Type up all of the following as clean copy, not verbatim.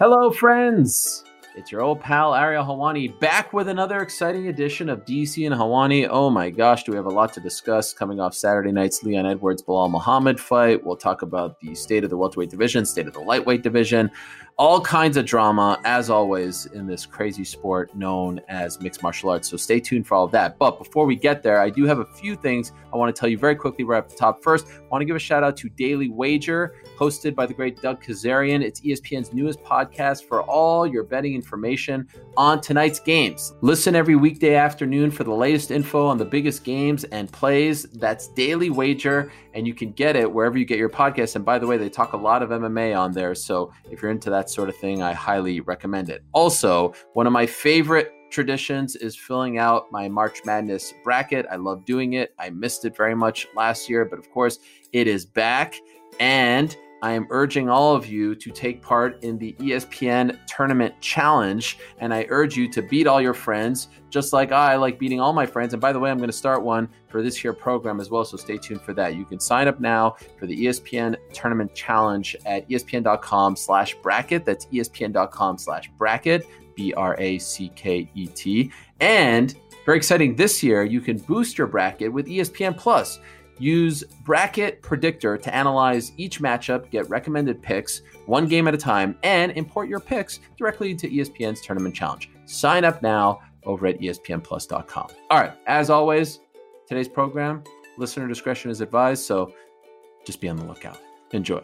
Hello, friends. It's your old pal, Ariel Helwani, back with another exciting edition of DC and Helwani. Oh my gosh, do we have a lot to discuss coming off Saturday night's Leon Edwards-Belal Muhammad fight. We'll talk about the state of the welterweight division, state of the lightweight division, all kinds of drama, as always, in this crazy sport known as mixed martial arts. So stay tuned for all of that. But before we get there, I do have a few things I want to tell you very quickly right off the top. First, I want to give a shout out to Daily Wager, hosted by the great Doug Kazarian. It's ESPN's newest podcast for all your betting information on tonight's games. Listen every weekday afternoon for the latest info on the biggest games and plays. That's Daily Wager, and you can get it wherever you get your podcasts. And by the way, they talk a lot of MMA on there, so if you're into that sort of thing, I highly recommend it. Also, one of my favorite traditions is filling out my March Madness bracket. I love doing it. I missed it very much last year, but of course, it is back, and I am urging all of you to take part in the ESPN Tournament Challenge, and I urge you to beat all your friends, just like I like beating all my friends. And by the way, I'm going to start one for this here program as well, so stay tuned for that. You can sign up now for the ESPN Tournament Challenge at espn.com/bracket. That's espn.com/bracket, bracket. And very exciting this year, you can boost your bracket with ESPN Plus. Use Bracket Predictor to analyze each matchup, get recommended picks, one game at a time, and import your picks directly into ESPN's Tournament Challenge. Sign up now over at espnplus.com. All right, as always, today's program, listener discretion is advised, so just be on the lookout. Enjoy.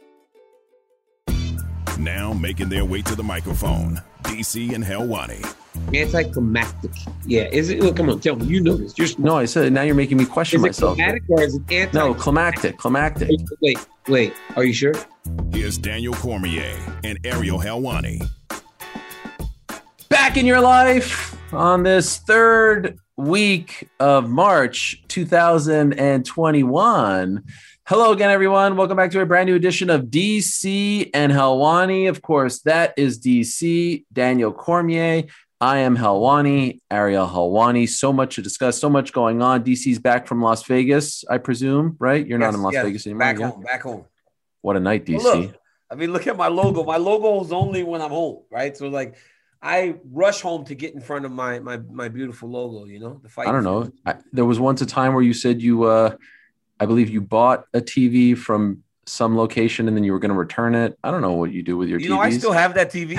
Now making their way to the microphone, DC and Helwani. Anticlimactic. Yeah. Is it? Look, come on, tell me. You know this. No, I said now you're making me question myself. Is it climatic or is it anticlimactic? No, climactic. Wait. Are you sure? Here's Daniel Cormier and Ariel Helwani. Back in your life on this third week of March 2021. Hello again, everyone. Welcome back to a brand new edition of DC and Helwani. Of course, that is DC, Daniel Cormier. I am Helwani, Ariel Helwani. So much to discuss, so much going on. DC's back from Las Vegas, I presume, right? You're not in Las Vegas anymore. Back home. What a night, DC. Well, look at my logo. My logo is only when I'm home, right? So, I rush home to get in front of my beautiful logo, the fight. I don't know. There was once a time where you said you, I believe you bought a TV from some location and then you were going to return it. I don't know what you do with your TVs. I still have that TV.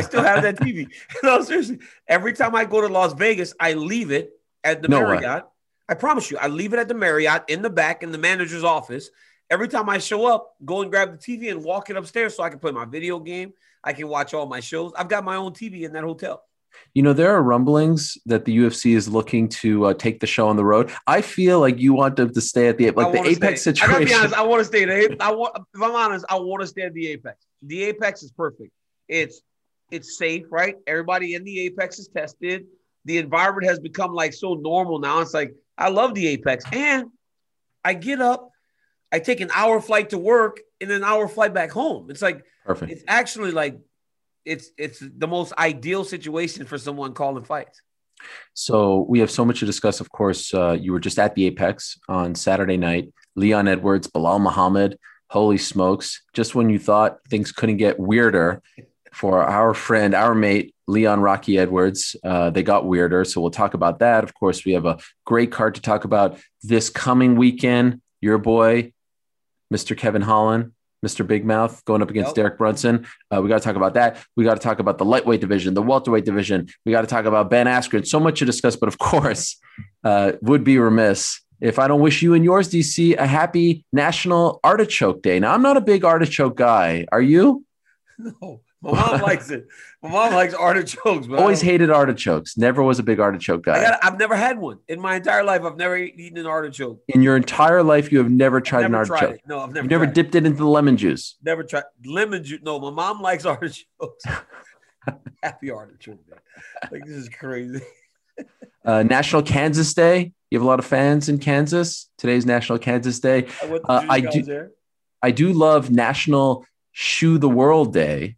No, seriously. Every time I go to Las Vegas, I leave it at the Marriott. I promise you, I leave it at the Marriott in the back in the manager's office. Every time I show up, go and grab the TV and walk it upstairs so I can play my video game. I can watch all my shows. I've got my own TV in that hotel. There are rumblings that the UFC is looking to take the show on the road. I feel like you want them to stay at the Apex situation. I gotta be honest. I want to stay there. If I'm honest, I want to stay at the Apex. The Apex is perfect. It's safe, right? Everybody in the Apex is tested. The environment has become so normal now. It's I love the Apex, and I get up, I take an hour flight to work and an hour flight back home. It's perfect. It's actually It's the most ideal situation for someone calling fights. So we have so much to discuss. Of course, you were just at the Apex on Saturday night. Leon Edwards, Belal Muhammad. Holy smokes. Just when you thought things couldn't get weirder for our friend, our mate, Leon Rocky Edwards, they got weirder. So we'll talk about that. Of course, we have a great card to talk about this coming weekend. Your boy, Mr. Kevin Holland, Mr. Big Mouth going up against Derek Brunson. We got to talk about that. We got to talk about the lightweight division, the welterweight division. We got to talk about Ben Askren. So much to discuss, but of course, would be remiss if I don't wish you and yours, DC, a happy National Artichoke Day. Now, I'm not a big artichoke guy. Are you? No. My mom likes it. My mom likes artichokes. But always hated artichokes. Never was a big artichoke guy. I've never had one. In my entire life, I've never eaten an artichoke. In your entire life, you have never tried an artichoke? Tried it. No, I've never You've never dipped it into the lemon juice? Never tried. Lemon juice. No, my mom likes artichokes. Happy artichoke day. This is crazy. National Kansas Day. You have a lot of fans in Kansas. Today's National Kansas Day. I do love National Shoe the World Day.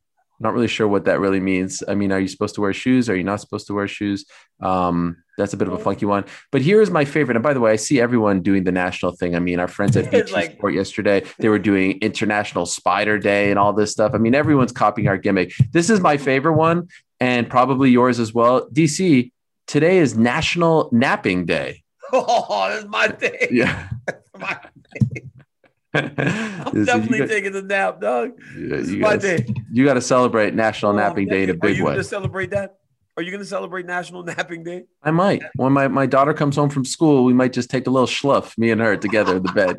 not really sure what that really means. I mean, are you supposed to wear shoes? Are you not supposed to wear shoes? That's a bit of a funky one. But here's my favorite. And by the way, I see everyone doing the national thing. I mean, our friends at BT Sport yesterday, they were doing International Spider Day and all this stuff. I mean, everyone's copying our gimmick. This is my favorite one, and probably yours as well. DC, today is National Napping Day. Oh, that's my day. Yeah. That's my day. I'm definitely taking a nap, dog. Yeah, you got to celebrate National Napping Day in a big way. Are you going to celebrate that? Are you going to celebrate National Napping Day? I might. When my daughter comes home from school, we might just take a little schluff, me and her together in the bed.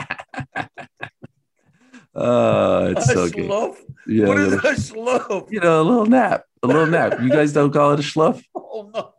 It's so good. Yeah, what is a schluff? You know, a little nap. You guys don't call it a schluff? Oh, no.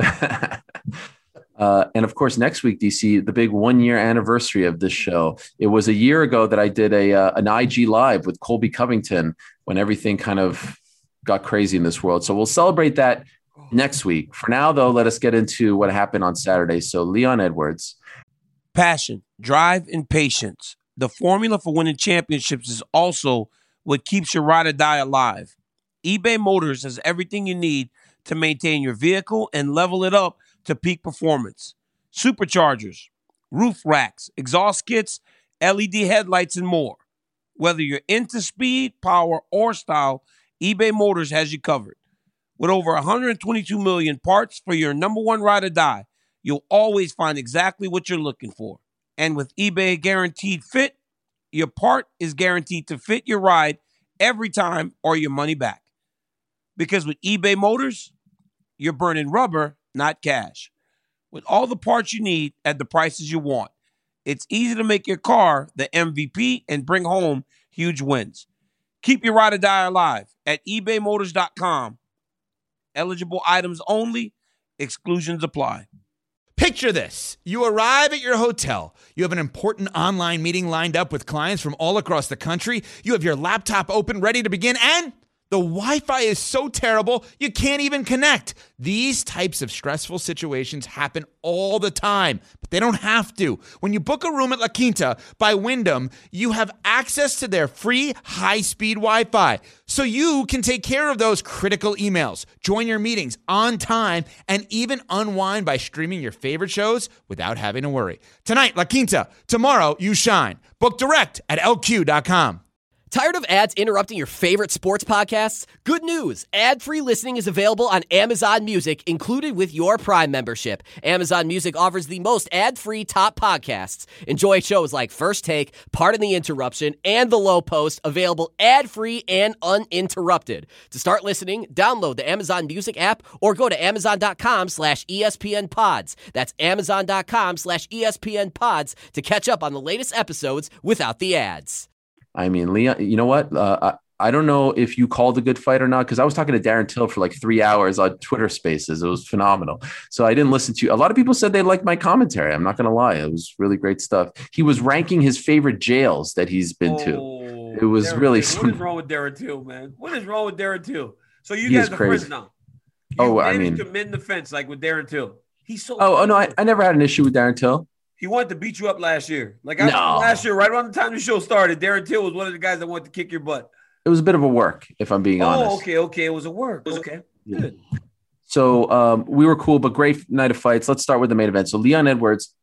And of course, next week, DC, the big 1 year anniversary of this show. It was a year ago that I did an IG live with Colby Covington when everything kind of got crazy in this world. So we'll celebrate that next week. For now, though, let us get into what happened on Saturday. So Leon Edwards. Passion, drive, and patience. The formula for winning championships is also what keeps your ride or die alive. eBay Motors has everything you need to maintain your vehicle and level it up to peak performance. Superchargers, roof racks, exhaust kits, LED headlights, and more. Whether you're into speed, power, or style, eBay Motors has you covered. With over 122 million parts for your number one ride or die, you'll always find exactly what you're looking for. And with eBay Guaranteed Fit, your part is guaranteed to fit your ride every time or your money back. Because with eBay Motors, you're burning rubber, not cash. With all the parts you need at the prices you want, it's easy to make your car the MVP and bring home huge wins. Keep your ride or die alive at ebaymotors.com. Eligible items only. Exclusions apply. Picture this. You arrive at your hotel. You have an important online meeting lined up with clients from all across the country. You have your laptop open, ready to begin, and the Wi-Fi is so terrible, you can't even connect. These types of stressful situations happen all the time, but they don't have to. When you book a room at La Quinta by Wyndham, you have access to their free high-speed Wi-Fi, so you can take care of those critical emails, join your meetings on time, and even unwind by streaming your favorite shows without having to worry. Tonight, La Quinta. Tomorrow, you shine. Book direct at lq.com. Tired of ads interrupting your favorite sports podcasts? Good news! Ad-free listening is available on Amazon Music, included with your Prime membership. Amazon Music offers the most ad-free top podcasts. Enjoy shows like First Take, Pardon the Interruption, and The Low Post, available ad-free and uninterrupted. To start listening, download the Amazon Music app or go to amazon.com/ESPN Pods. That's amazon.com/ESPN Pods to catch up on the latest episodes without the ads. I mean, Leon, you know what? I don't know if you called a good fight or not, because I was talking to Darren Till for like 3 hours on Twitter Spaces. It was phenomenal. So I didn't listen to you. A lot of people said they liked my commentary. I'm not going to lie. It was really great stuff. He was ranking his favorite jails that he's been to. It was Darren, really what is wrong with Darren Till, man? What is wrong with Darren Till? So you He guys is are crazy. friends now. I mean, to mend the fence like with Darren Till. He's so. Oh no, I never had an issue with Darren Till. He wanted to beat you up last year. No. Last year, right around the time the show started, Darren Till was one of the guys that wanted to kick your butt. It was a bit of a work, if I'm being honest. Okay. It was a work. Okay. Good. So we were cool, but great night of fights. Let's start with the main event. So Leon Edwards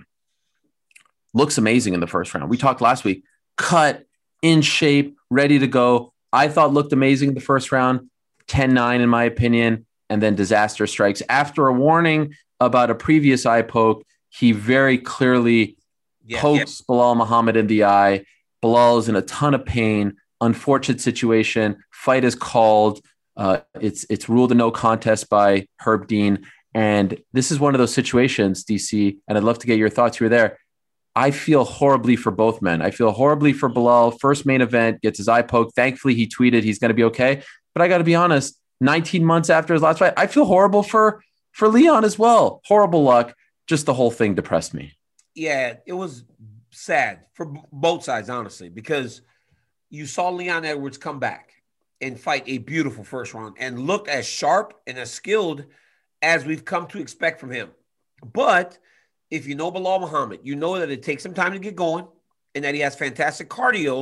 looks amazing in the first round. We talked last week. Cut, in shape, ready to go. I thought looked amazing in the first round. 10-9 in my opinion. And then disaster strikes. After a warning about a previous eye poke, he very clearly pokes Belal Muhammad in the eye. Belal is in a ton of pain. Unfortunate situation. Fight is called. It's ruled a no contest by Herb Dean. And this is one of those situations, DC, and I'd love to get your thoughts. You were there. I feel horribly for both men. I feel horribly for Belal. First main event, gets his eye poked. Thankfully, he tweeted he's going to be okay. But I got to be honest, 19 months after his last fight, I feel horrible for Leon as well. Horrible luck. Just the whole thing depressed me. Yeah, it was sad for both sides, honestly, because you saw Leon Edwards come back and fight a beautiful first round and look as sharp and as skilled as we've come to expect from him. But if you know Belal Muhammad, you know that it takes some time to get going and that he has fantastic cardio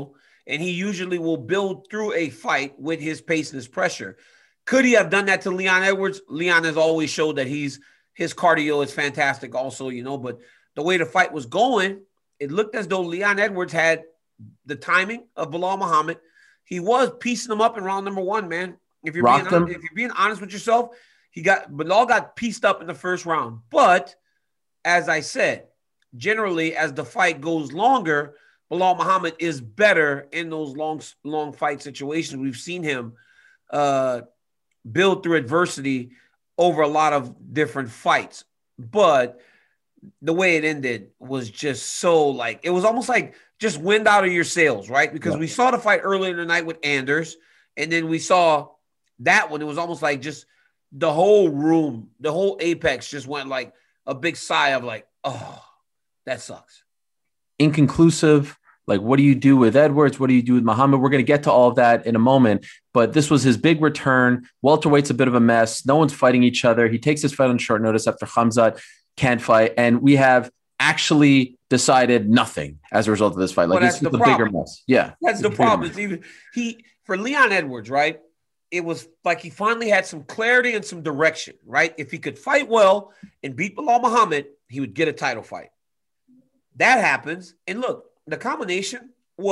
and he usually will build through a fight with his pace and his pressure. Could he have done that to Leon Edwards? Leon has always showed that his cardio is fantastic also, but the way the fight was going, it looked as though Leon Edwards had the timing of Belal Muhammad. He was piecing him up in round number 1, man. If you're being honest with yourself, Belal got pieced up in the first round. But as I said, generally as the fight goes longer, Belal Muhammad is better in those long fight situations. We've seen him build through adversity over a lot of different fights. But the way it ended was just so it was almost like just wind out of your sails, right? Because we saw the fight earlier in the night with Anders, and then we saw that one. It was almost like just the whole room, the whole Apex just went like a big sigh of oh, that sucks. Inconclusive. What do you do with Edwards? What do you do with Muhammad? We're going to get to all of that in a moment, but this was his big return. Welterweight's a bit of a mess. No one's fighting each other. He takes his fight on short notice after Khamzat can't fight, and we have actually decided nothing as a result of this fight. It's the bigger mess. Yeah. That's the problem. For Leon Edwards, right? It was like he finally had some clarity and some direction, right? If he could fight well and beat Belal Muhammad, he would get a title fight. That happens. And look, the combination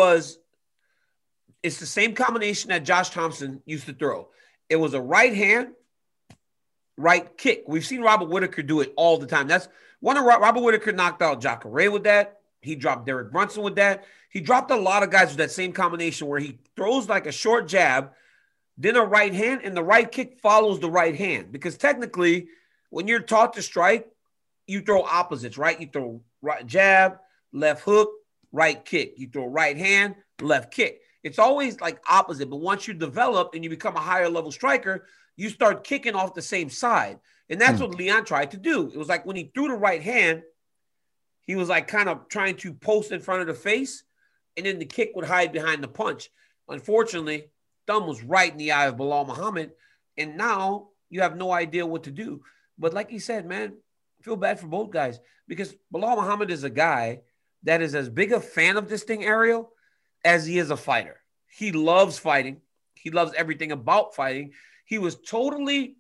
it's the same combination that Josh Thompson used to throw. It was a right hand, right kick. We've seen Robert Whittaker do it all the time. That's one of Robert Whittaker knocked out Jacare with that. He dropped Derek Brunson with that. He dropped a lot of guys with that same combination where he throws a short jab, then a right hand, and the right kick follows the right hand. Because technically, when you're taught to strike, you throw opposites, right? You throw right jab, left hook, right kick. You throw right hand, left kick. It's always opposite. But once you develop and you become a higher level striker, you start kicking off the same side. And that's what Leon tried to do. It was when he threw the right hand, he was kind of trying to post in front of the face, and then the kick would hide behind the punch. Unfortunately, thumb was right in the eye of Belal Muhammad, and now you have no idea what to do. But like you said, man, I feel bad for both guys because Belal Muhammad is a guy that is as big a fan of this thing, Ariel, as he is a fighter. He loves fighting. He loves everything about fighting. He was totally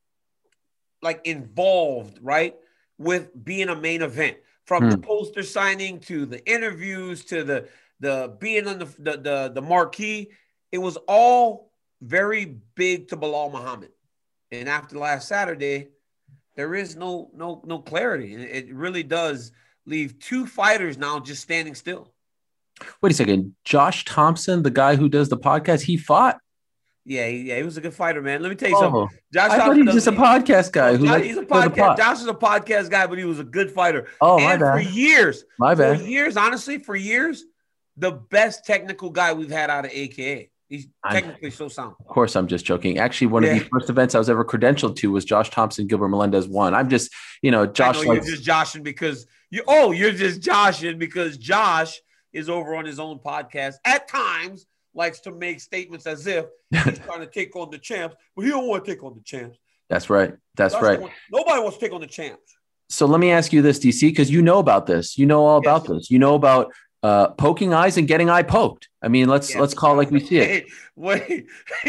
involved, right, with being a main event, from the poster signing to the interviews to the being on the marquee. It was all very big to Belal Muhammad. And after last Saturday, there is no clarity. It really does leave two fighters now just standing still. Wait a second. Josh Thompson, the guy who does the podcast, he fought? Yeah, he was a good fighter, man. Let me tell you something. Josh I thought he was just a podcast guy. He's a podcast. Josh is a podcast guy, but he was a good fighter. Oh, my bad. For years, honestly, for years, the best technical guy we've had out of AKA. He's technically so sound. Of course, I'm just joking. Actually, one of the first events I was ever credentialed to was Josh Thompson, Gilbert Melendez 1. I'm just, Josh. You're just joshing because you're just joshing because Josh is over on his own podcast at times. Likes to make statements as if he's trying to take on the champs, but he don't want to take on the champs. That's right. That's right. Nobody wants to take on the champs. So let me ask you this, DC, because you know about this. You know all about this. You know about poking eyes and getting eye poked. I mean, let's call it like we see it. Wait.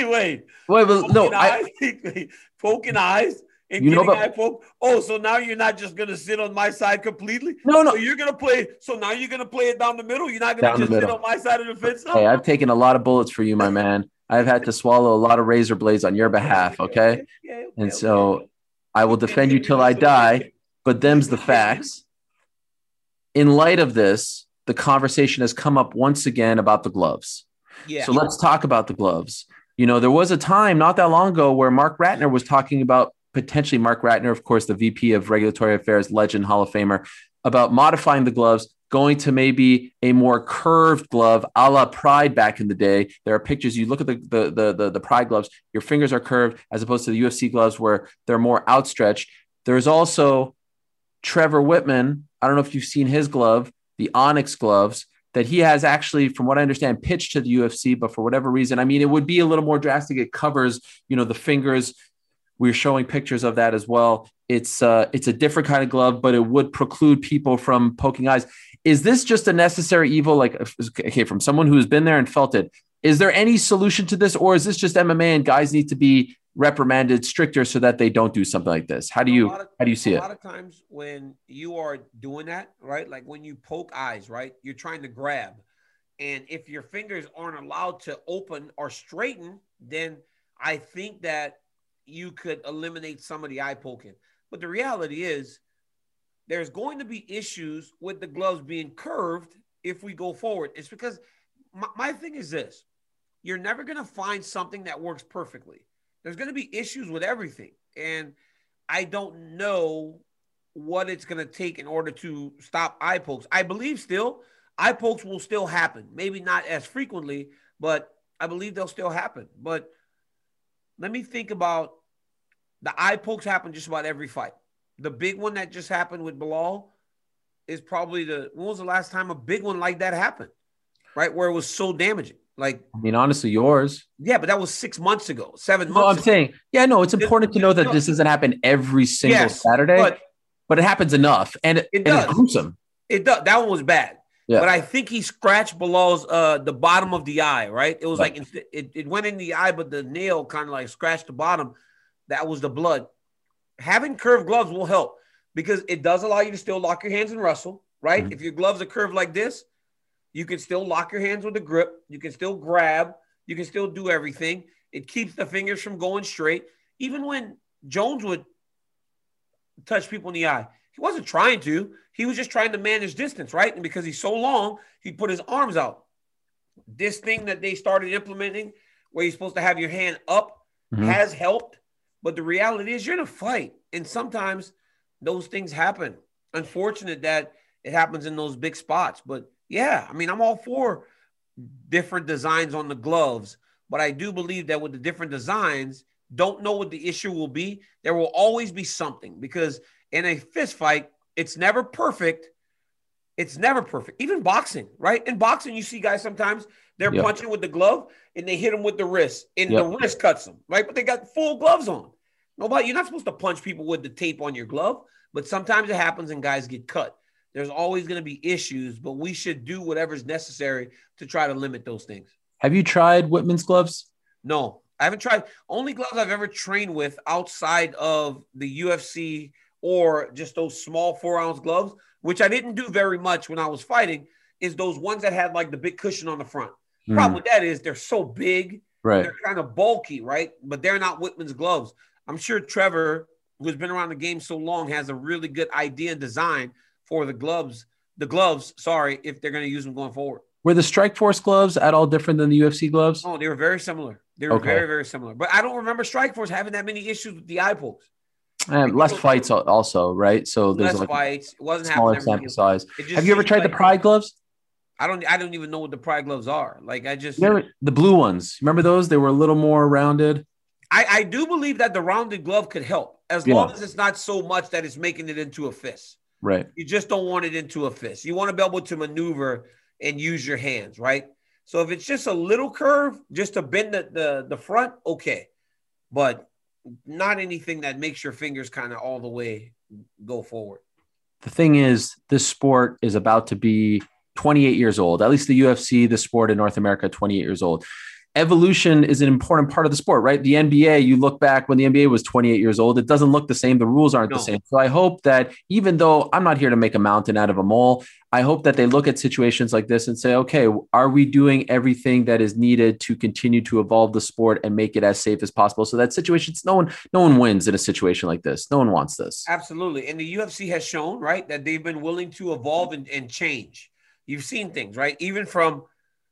Poking eyes. And eye poke. Oh, so now you're not just gonna sit on my side completely? No. So you're gonna play. So now you're gonna play it down the middle. You're not gonna just sit on my side of the fence. Hey, I've taken a lot of bullets for you, my man. I've had to swallow a lot of razor blades on your behalf. Okay, so I will defend you till I die. But them's the facts. In light of this, the conversation has come up once again about the gloves. Yeah. So let's talk about the gloves. There was a time not that long ago where Mark Ratner was talking about. Potentially Mark Ratner, of course, the VP of Regulatory Affairs, legend, Hall of Famer, about modifying the gloves, going to maybe a more curved glove, a la Pride back in the day. There are pictures. You look at the Pride gloves, your fingers are curved as opposed to the UFC gloves where they're more outstretched. There's also Trevor Whitman. I don't know if you've seen his glove, the Onyx gloves, that he has actually, from what I understand, pitched to the UFC, but for whatever reason, I mean, it would be a little more drastic. It covers, the fingers. We're showing pictures of that as well. It's a different kind of glove, but it would preclude people from poking eyes. Is this just a necessary evil? Like, okay, from someone who's been there and felt it, is there any solution to this, or is this just MMA and guys need to be reprimanded stricter so that they don't do something like this? How do you see it? A lot of times when you are doing that, right? Like when you poke eyes, right? You're trying to grab. And if your fingers aren't allowed to open or straighten, then I think that you could eliminate some of the eye poking. But the reality is there's going to be issues with the gloves being curved if we go forward. It's because my thing is this. You're never going to find something that works perfectly. There's going to be issues with everything. And I don't know what it's going to take in order to stop eye pokes. I believe still eye pokes will still happen. Maybe not as frequently, but I believe they'll still happen. But let me think about the eye pokes happen just about every fight. The big one that just happened with Belal is probably when was the last time a big one like that happened? Right? Where it was so damaging. Like, I mean, honestly, yours. Yeah, but that was 6 months ago, 7 months ago. I'm saying, yeah, no, it's important to know that this doesn't happen every single Saturday, but it happens enough. And it's gruesome. It does. That one was bad. Yeah. But I think he scratched Belal's the bottom of the eye, right? It was like it went in the eye, but the nail kind of like scratched the bottom. That was the blood. Having curved gloves will help because it does allow you to still lock your hands and wrestle, right? Mm-hmm. If your gloves are curved like this, you can still lock your hands with a grip. You can still grab. You can still do everything. It keeps the fingers from going straight. Even when Jones would touch people in the eye, he wasn't trying to. He was just trying to manage distance, right? And because he's so long, he put his arms out. This thing that they started implementing where you're supposed to have your hand up has helped. But the reality is you're in a fight. And sometimes those things happen. Unfortunate that it happens in those big spots. But yeah, I mean, I'm all for different designs on the gloves. But I do believe that with the different designs, don't know what the issue will be. There will always be something because in a fist fight, it's never perfect. It's never perfect. Even boxing, right? In boxing, you see guys sometimes they're punching with the glove and they hit them with the wrist and the wrist cuts them, right? But they got full gloves on. Nobody, you're not supposed to punch people with the tape on your glove, but sometimes it happens and guys get cut. There's always going to be issues, but we should do whatever's necessary to try to limit those things. Have you tried Whitman's gloves? No, I haven't tried. Only gloves I've ever trained with outside of the UFC or just those small 4-ounce gloves, which I didn't do very much when I was fighting, is those ones that had like the big cushion on the front. Problem with that is they're so big, right? They're kind of bulky, right? But they're not Whitman's gloves. I'm sure Trevor, who's been around the game so long, has a really good idea and design for the gloves, if they're going to use them going forward. Were the Strikeforce gloves at all different than the UFC gloves? Oh, they were very similar. They were very, very similar. But I don't remember Strikeforce having that many issues with the eye pokes. Less fights also, right? So there's less fights. It wasn't smaller sample size. Have you ever tried the Pride gloves? I don't even know what the Pride gloves are. Like the blue ones. Remember those? They were a little more rounded. I do believe that the rounded glove could help as long as it's not so much that it's making it into a fist. Right. You just don't want it into a fist. You want to be able to maneuver and use your hands, right? So if it's just a little curve, just to bend the front, okay. But not anything that makes your fingers kind of all the way go forward. The thing is, this sport is about to be 28 years old. At least the UFC, the sport in North America, 28 years old. Evolution is an important part of the sport, right? The NBA, you look back when the NBA was 28 years old, it doesn't look the same. The rules aren't the same. So I hope that even though I'm not here to make a mountain out of a mole, I hope that they look at situations like this and say, okay, are we doing everything that is needed to continue to evolve the sport and make it as safe as possible? So that situations, no one wins in a situation like this. No one wants this. Absolutely. And the UFC has shown, right, that they've been willing to evolve and change. You've seen things, right? Even from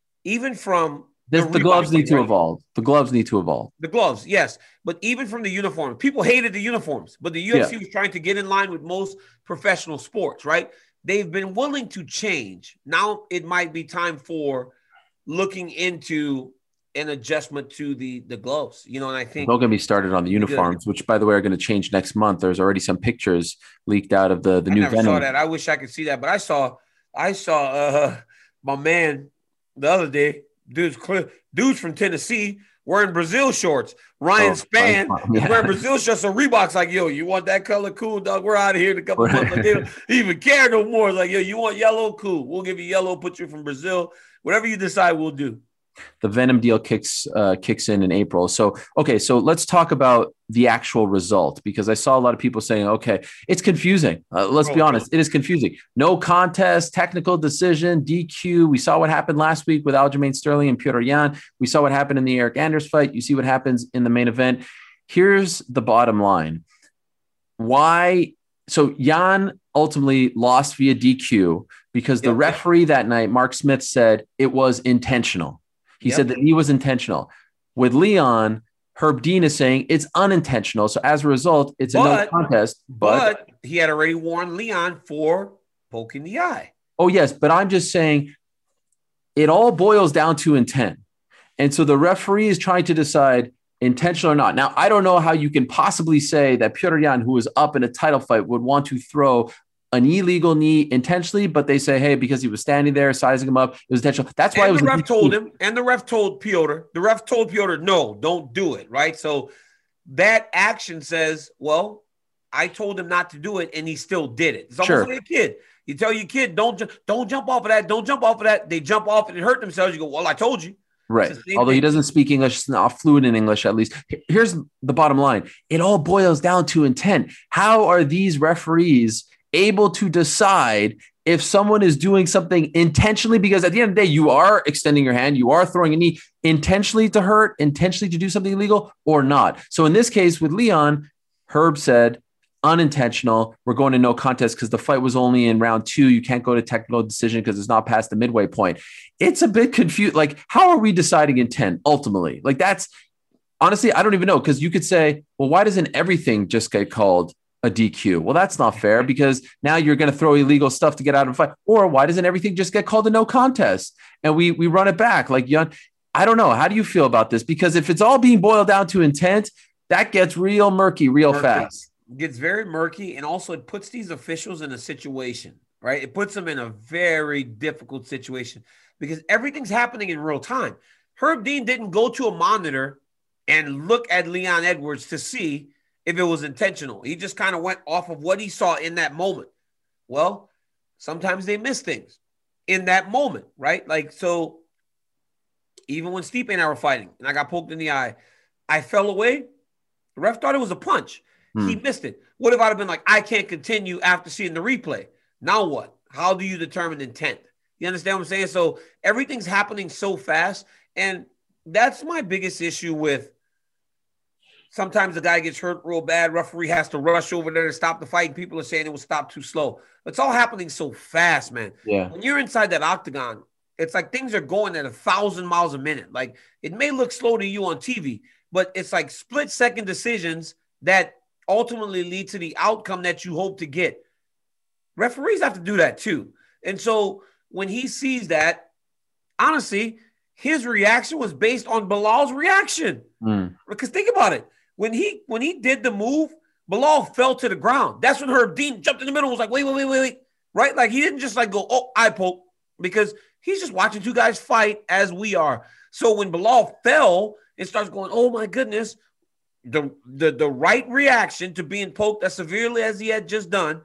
the gloves need to evolve. The gloves need to evolve. The gloves, yes. But even from the uniform, people hated the uniforms, but the UFC was trying to get in line with most professional sports, right? They've been willing to change. Now it might be time for looking into an adjustment to the gloves, and I think they're going to be started on the uniforms, which by the way are going to change next month. There's already some pictures leaked out of the new Venom. I saw that. I wish I could see that, but I saw my man the other day. Dude's from Tennessee wearing Brazil shorts. Ryan Spann is wearing Brazil shorts. So Reebok's like, yo, you want that color? Cool, dog. We're out of here in a couple months. Like, they don't even care no more. It's like, yo, you want yellow? Cool. We'll give you yellow, put you from Brazil. Whatever you decide, we'll do. The Venom deal kicks in April. So, okay, so let's talk about the actual result, because I saw a lot of people saying, okay, it's confusing. Let's be honest. It is confusing. No contest, technical decision, DQ. We saw what happened last week with Aljamain Sterling and Petr Yan. We saw what happened in the Eric Anders fight. You see what happens in the main event. Here's the bottom line. Why? So Yan ultimately lost via DQ because the referee that night, Mark Smith, said it was intentional. He said that he was intentional. With Leon, Herb Dean is saying it's unintentional. So as a result, it's a no contest. But he had already warned Leon for poking the eye. Oh, yes. But I'm just saying it all boils down to intent. And so the referee is trying to decide intentional or not. Now, I don't know how you can possibly say that Petr Yan, who was up in a title fight, would want to throw an illegal knee intentionally, but they say, hey, because he was standing there, sizing him up, it was intentional. That's why it was the ref told him, and the ref told Petr. The ref told Petr, no, don't do it, right? So that action says, well, I told him not to do it, and he still did it. It's almost like a kid. You tell your kid, don't jump off of that, don't jump off of that. They jump off and hurt themselves. You go, well, I told you. Right. Although he doesn't speak English, it's not fluent in English, at least. Here's the bottom line. It all boils down to intent. How are these referees able to decide if someone is doing something intentionally? Because at the end of the day, you are extending your hand, you are throwing a knee intentionally to hurt, intentionally to do something illegal or not. So in this case with Leon, Herb said unintentional. We're going to no contest because the fight was only in round 2. You can't go to technical decision because it's not past the midway point. It's a bit confused. Like, how are we deciding intent ultimately? Like, that's honestly, I don't even know, because you could say, well, why doesn't everything just get called a DQ? Well, that's not fair, because now you're going to throw illegal stuff to get out of a fight. Or why doesn't everything just get called a no contest and we run it back? Like, I don't know. How do you feel about this? Because if it's all being boiled down to intent, that gets real murky fast. It gets very murky, and also it puts these officials in a situation, right? It puts them in a very difficult situation because everything's happening in real time. Herb Dean didn't go to a monitor and look at Leon Edwards to see if it was intentional. He just kind of went off of what he saw in that moment. Well, sometimes they miss things in that moment, right? Like, so even when Stipe and I were fighting and I got poked in the eye, I fell away. The ref thought it was a punch. He missed it. What if I'd have been like, I can't continue after seeing the replay? Now what? How do you determine intent? You understand what I'm saying? So everything's happening so fast. And that's my biggest issue with sometimes the guy gets hurt real bad. Referee has to rush over there to stop the fight. And people are saying it was stopped too slow. It's all happening so fast, man. Yeah. When you're inside that octagon, it's like things are going at 1,000 miles a minute. Like, it may look slow to you on TV, but it's like split-second decisions that ultimately lead to the outcome that you hope to get. Referees have to do that too. And so when he sees that, honestly, his reaction was based on Bilal's reaction. Because think about it. When he did the move, Bilal fell to the ground. That's when Herb Dean jumped in the middle and was like, wait. Right? Like, he didn't just like go, oh, eye poke, because he's just watching two guys fight as we are. So when Bilal fell and starts going, oh my goodness, the right reaction to being poked as severely as he had just done,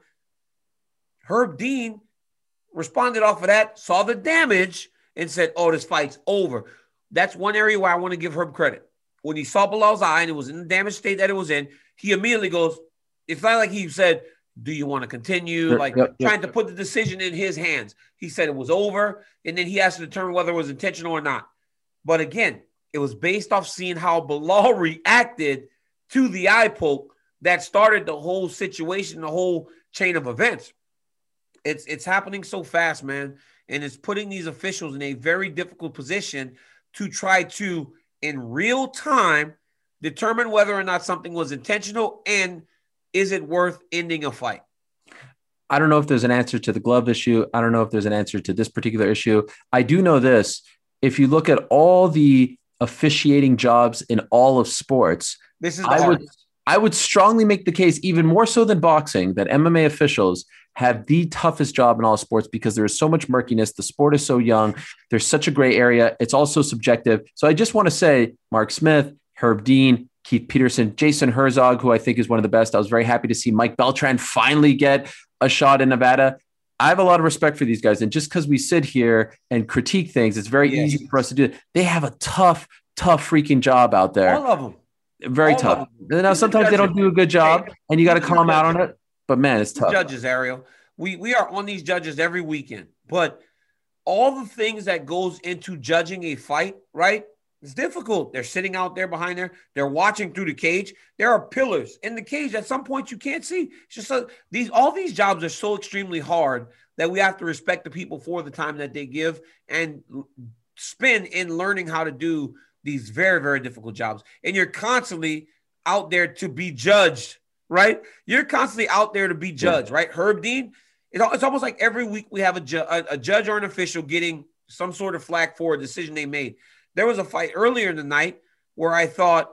Herb Dean responded off of that, saw the damage, and said, oh, this fight's over. That's one area where I want to give Herb credit. When he saw Bilal's eye and it was in the damaged state that it was in, he immediately goes, it's not like he said, do you want to continue? Trying to put the decision in his hands. He said it was over, and then he has to determine whether it was intentional or not. But again, it was based off seeing how Bilal reacted to the eye poke that started the whole situation, the whole chain of events. It's happening so fast, man. And it's putting these officials in a very difficult position to try to, in real time, determine whether or not something was intentional and is it worth ending a fight. I don't know if there's an answer to the glove issue. I don't know if there's an answer to this particular issue. I do know this. If you look at all the officiating jobs in all of sports, this is the hardest. I would strongly make the case, even more so than boxing, that MMA officials have the toughest job in all sports because there is so much murkiness. The sport is so young. There's such a gray area. It's also subjective. So I just want to say Mark Smith, Herb Dean, Keith Peterson, Jason Herzog, who I think is one of the best. I was very happy to see Mike Beltran finally get a shot in Nevada. I have a lot of respect for these guys. And just because we sit here and critique things, it's very easy for us to do. They have a tough freaking job out there. All of them. Very tough. Now, sometimes they don't do a good job, and you got to call them out on it. But, man, it's tough. Judges, Ariel. We are on these judges every weekend. But all the things that goes into judging a fight, right, it's difficult. They're sitting out there behind there. They're watching through the cage. There are pillars in the cage at some point you can't see. It's just all these jobs are so extremely hard that we have to respect the people for the time that they give and spend in learning how to do these very, very difficult jobs. And you're constantly out there to be judged, right? You're constantly out there to be judged, right? Herb Dean, it's almost like every week we have a judge or an official getting some sort of flack for a decision they made. There was a fight earlier in the night where I thought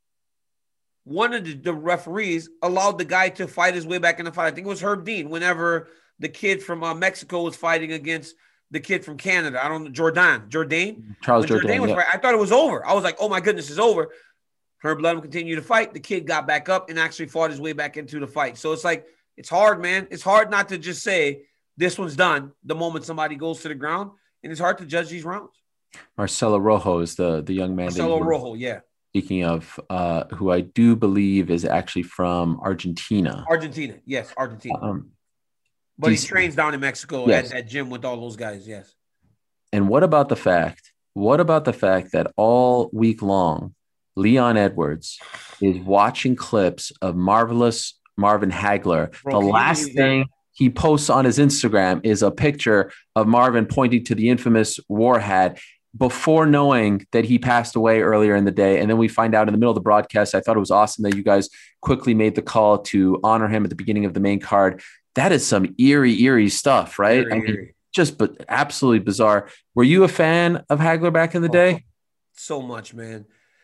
one of the referees allowed the guy to fight his way back in the fight. I think it was Herb Dean whenever the kid from Mexico was fighting against the kid from Canada. I don't know, Jourdain. Charles Jourdain. Was right. I thought it was over. I was like, oh my goodness, it's over. Herb let him continue to fight. The kid got back up and actually fought his way back into the fight. So it's like, it's hard, man. It's hard not to just say this one's done the moment somebody goes to the ground, and it's hard to judge these rounds. Marcelo Rojo is the young man. Marcelo Rojo, yeah. Speaking of, who I do believe is actually from Argentina. Argentina. But he trains down in Mexico at that gym with all those guys, yes. And what about the fact that all week long, Leon Edwards is watching clips of marvelous Marvin Hagler? The last thing he posts on his Instagram is a picture of Marvin pointing to the infamous war hat before knowing that he passed away earlier in the day. And then we find out in the middle of the broadcast. I thought it was awesome that you guys quickly made the call to honor him at the beginning of the main card. That is some eerie stuff, right? But absolutely bizarre. Were you a fan of Hagler back in the day? So much, man.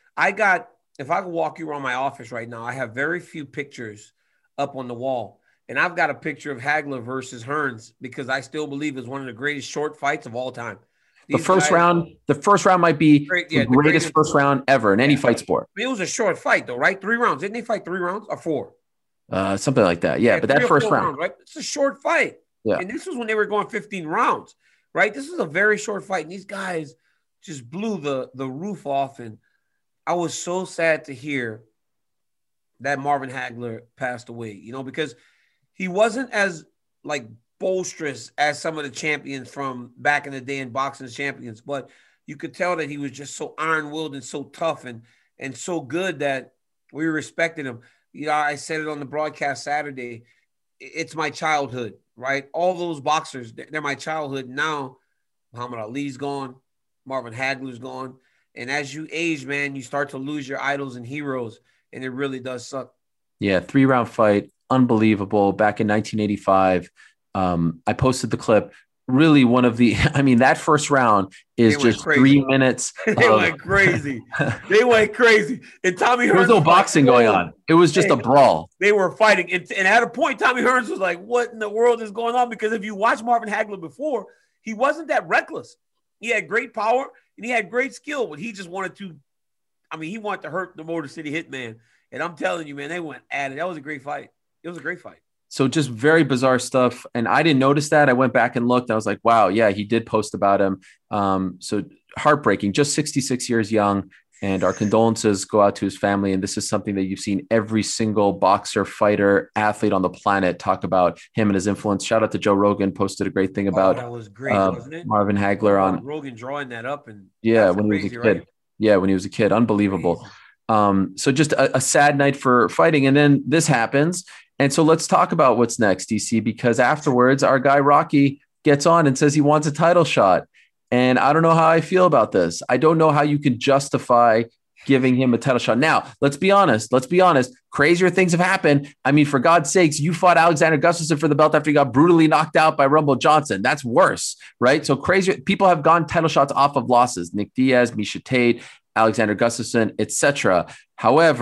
If I could walk you around my office right now, I have very few pictures up on the wall. And I've got a picture of Hagler versus Hearns because I still believe it's one of the greatest short fights of all time. The first round might be the greatest first round ever in any fight sport. It was a short fight, though, right? 3 rounds. Didn't they fight 3 rounds or 4? Something like that. Yeah, but that first round. Right? It's a short fight. Yeah. And this was when they were going 15 rounds, right? This is a very short fight. And these guys just blew the roof off. And I was so sad to hear that Marvin Hagler passed away, because he wasn't as boisterous as some of the champions from back in the day in boxing champions, but you could tell that he was just so iron-willed and so tough and so good that we respected him. I said it on the broadcast Saturday. It's my childhood, right? All those boxers, they're my childhood. Now, Muhammad Ali's gone. Marvin Hagler's gone. And as you age, man, you start to lose your idols and heroes, and it really does suck. Yeah, 3-round fight, unbelievable. Back in 1985, I posted the clip. Really one of the, that first round is just crazy. 3 minutes. They went crazy. And Tommy Hearns. There was no boxing going on. It was just a brawl. They were fighting. And at a point, Tommy Hearns was like, what in the world is going on? Because if you watch Marvin Hagler before, he wasn't that reckless. He had great power and he had great skill, but he just wanted to, he wanted to hurt the Motor City Hitman. And I'm telling you, man, they went at it. That was a great fight. It was a great fight. So just very bizarre stuff. And I didn't notice that. I went back and looked. I was like, wow, yeah, he did post about him. So heartbreaking, just 66 years young. And our condolences go out to his family. And this is something that you've seen every single boxer, fighter, athlete on the planet talk about him and his influence. Shout out to Joe Rogan, posted a great thing about that was great, wasn't it? Marvin Hagler on Rogan drawing that up. And when he was a kid. Right? Yeah, when he was a kid. Unbelievable. So just a sad night for fighting. And then this happens. And so let's talk about what's next, DC, because afterwards our guy Rocky gets on and says he wants a title shot. And I don't know how I feel about this. I don't know how you can justify giving him a title shot. Now, let's be honest. Crazier things have happened. For God's sakes, you fought Alexander Gustafsson for the belt after he got brutally knocked out by Rumble Johnson. That's worse, right? So crazier people have gone title shots off of losses. Nick Diaz, Miesha Tate, Alexander Gustafsson, etc. However,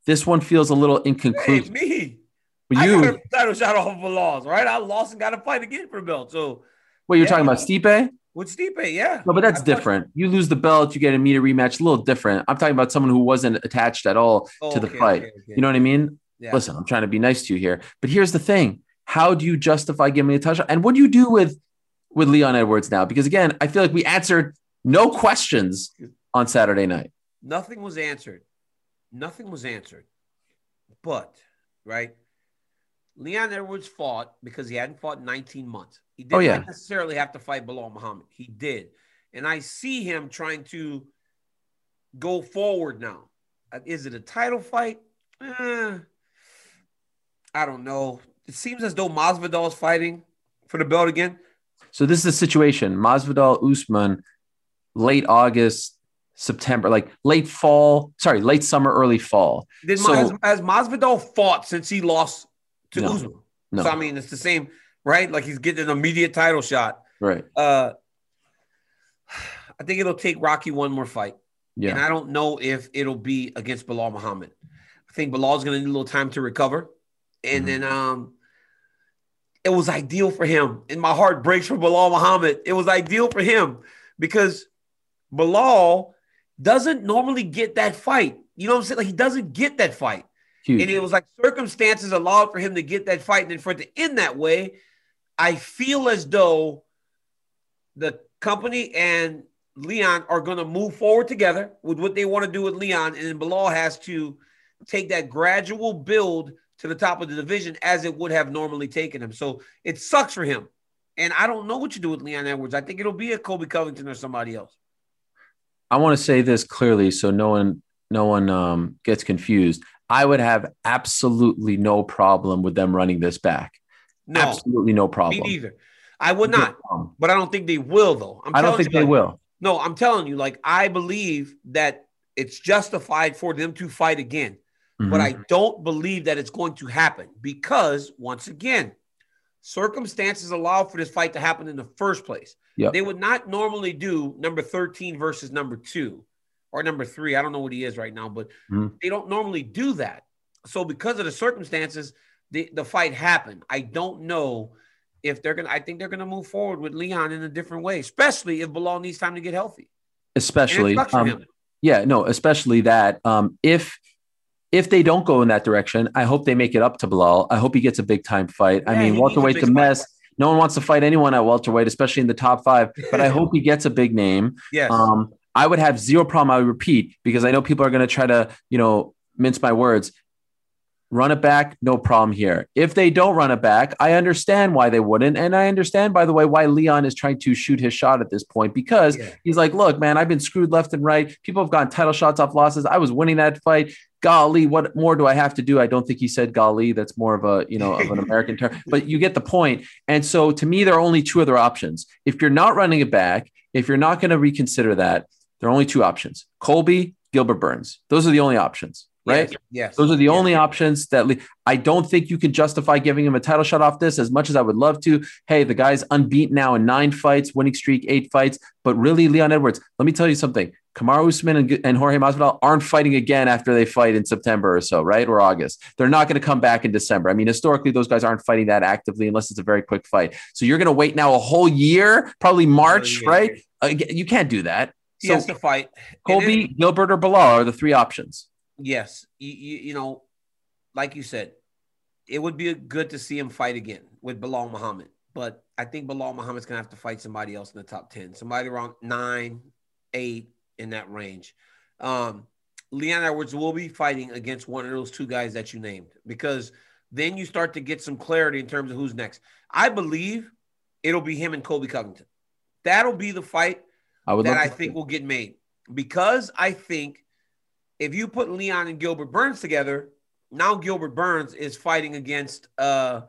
This one feels a little Hey, inconclusive. me. But I you, got a title shot off of Laws, right? I lost and got to fight again for the belt. So what you're yeah. talking about, Stipe? with Stipe, yeah. No, but that's I fought- different. You lose the belt, you get an immediate rematch. A little different. I'm talking about someone who wasn't attached at all to the Okay, fight. okay. You know what I mean? Yeah. Listen, I'm trying to be nice to you here, but here's the thing: how do you justify giving me a touchdown? And what do you do with Leon Edwards now? Because again, I feel like we answered no questions on Saturday night. Nothing was answered. Nothing was answered. But, right, Leon Edwards fought because he hadn't fought in 19 months. He didn't necessarily have to fight Bilal Muhammad. He did. And I see him trying to go forward now. Is it a title fight? I don't know. It seems as though Masvidal is fighting for the belt again. So this is the situation. Masvidal, Usman, late August, September, like late summer, early fall. Has Masvidal fought since he lost to Usman? No. So, I mean, it's the same, right? Like he's getting an immediate title shot. Right. I think it'll take Rocky one more fight. Yeah. And I don't know if it'll be against Bilal Muhammad. I think Bilal's going to need a little time to recover. And then it was ideal for him. And my heart breaks for Bilal Muhammad. It was ideal for him because Bilal doesn't normally get that fight. You know what I'm saying? Like he doesn't get that fight. Huge. And it was like circumstances allowed for him to get that fight. And then for it to end that way, I feel as though the company and Leon are going to move forward together with what they want to do with Leon. And then Bilal has to take that gradual build to the top of the division as it would have normally taken him. So it sucks for him. And I don't know what you do with Leon Edwards. I think it'll be a Colby Covington or somebody else. I want to say this clearly so no one gets confused. I would have absolutely no problem with them running this back. No, absolutely no problem. Me neither. I would not, but I don't think they will, though. I don't think they will. No, I'm telling you, like, I believe that it's justified for them to fight again, but I don't believe that it's going to happen because, once again, circumstances allow for this fight to happen in the first place. Yep. They would not normally do number 13 versus number 2 or number 3. I don't know what he is right now, but they don't normally do that. So because of the circumstances, the fight happened. I don't know if they're going to – I think they're going to move forward with Leon in a different way, especially if Bilal needs time to get healthy. Especially especially that if they don't go in that direction, I hope they make it up to Bilal. I hope he gets a big time fight. I mean, welterweight's a mess. No one wants to fight anyone at welterweight, especially in the top 5, but I hope he gets a big name. Yes. I would have zero problem. I would repeat, because I know people are going to try to, mince my words. Run it back, no problem here. If they don't run it back, I understand why they wouldn't. And I understand, by the way, why Leon is trying to shoot his shot at this point, because he's like, look, man, I've been screwed left and right. People have gotten title shots off losses. I was winning that fight. Golly, what more do I have to do? I don't think he said golly. That's more of a, of an American term, but you get the point. And so to me, there are only 2 other options. If you're not running it back, if you're not going to reconsider that, there are only 2 options: Colby, Gilbert Burns. Those are the only options. Right? Yes. Those are the only options that I don't think you can justify giving him a title shot off this, as much as I would love to. Hey, the guy's unbeaten now in 9 fights, winning streak 8 fights. But really, Leon Edwards, let me tell you something. Kamaru Usman and Jorge Masvidal aren't fighting again after they fight in September or so, right? Or August. They're not going to come back in December. I mean, historically, those guys aren't fighting that actively unless it's a very quick fight. So you're going to wait now a whole year, probably March, right? You can't do that. He has to fight. Colby, Gilbert, or Bilal are the 3 options. Yes. Like you said, it would be good to see him fight again with Bilal Muhammad. But I think Bilal Muhammad's going to have to fight somebody else in the top 10, somebody around 9, 8 in that range. Leon Edwards will be fighting against one of those 2 guys that you named, because then you start to get some clarity in terms of who's next. I believe it'll be him and Colby Covington. That'll be the fight that I think will get made, because I think if you put Leon and Gilbert Burns together, now Gilbert Burns is fighting against the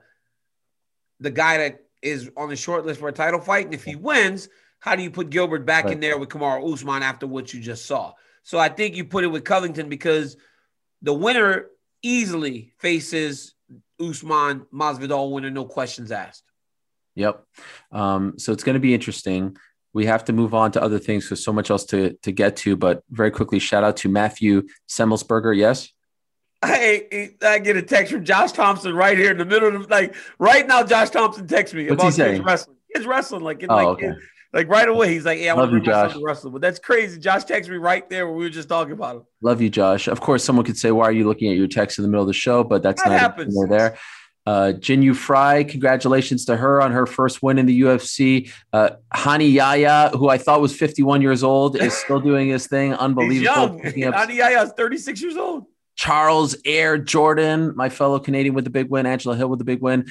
guy that is on the short list for a title fight. And if he wins, how do you put Gilbert back in there with Kamaru Usman after what you just saw? So I think you put it with Covington, because the winner easily faces Usman Masvidal winner, no questions asked. Yep. So it's going to be interesting. We have to move on to other things because so much else to get to, but very quickly, shout out to Matthew Semmelsberger. Yes. I get a text from Josh Thompson right here in the middle of right now. Josh Thompson texts me What's he about saying? kids wrestling. Kids wrestling Okay. like right away. He's like, "Yeah, I want Love to you, bring my son Josh. to wrestling." But that's crazy. Josh texted me right there when we were just talking about him. Love you, Josh. Of course, someone could say, "Why are you looking at your text in the middle of the show?" But that's That not happens. there. Jinyu Fry, congratulations to her on her first win in the UFC. Hani Yaya, who I thought was 51 years old, is still doing his thing. Unbelievable. He's young. Ani Yaya is 36 years old. Charles Air Jordan, my fellow Canadian with the big win. Angela Hill with the big win.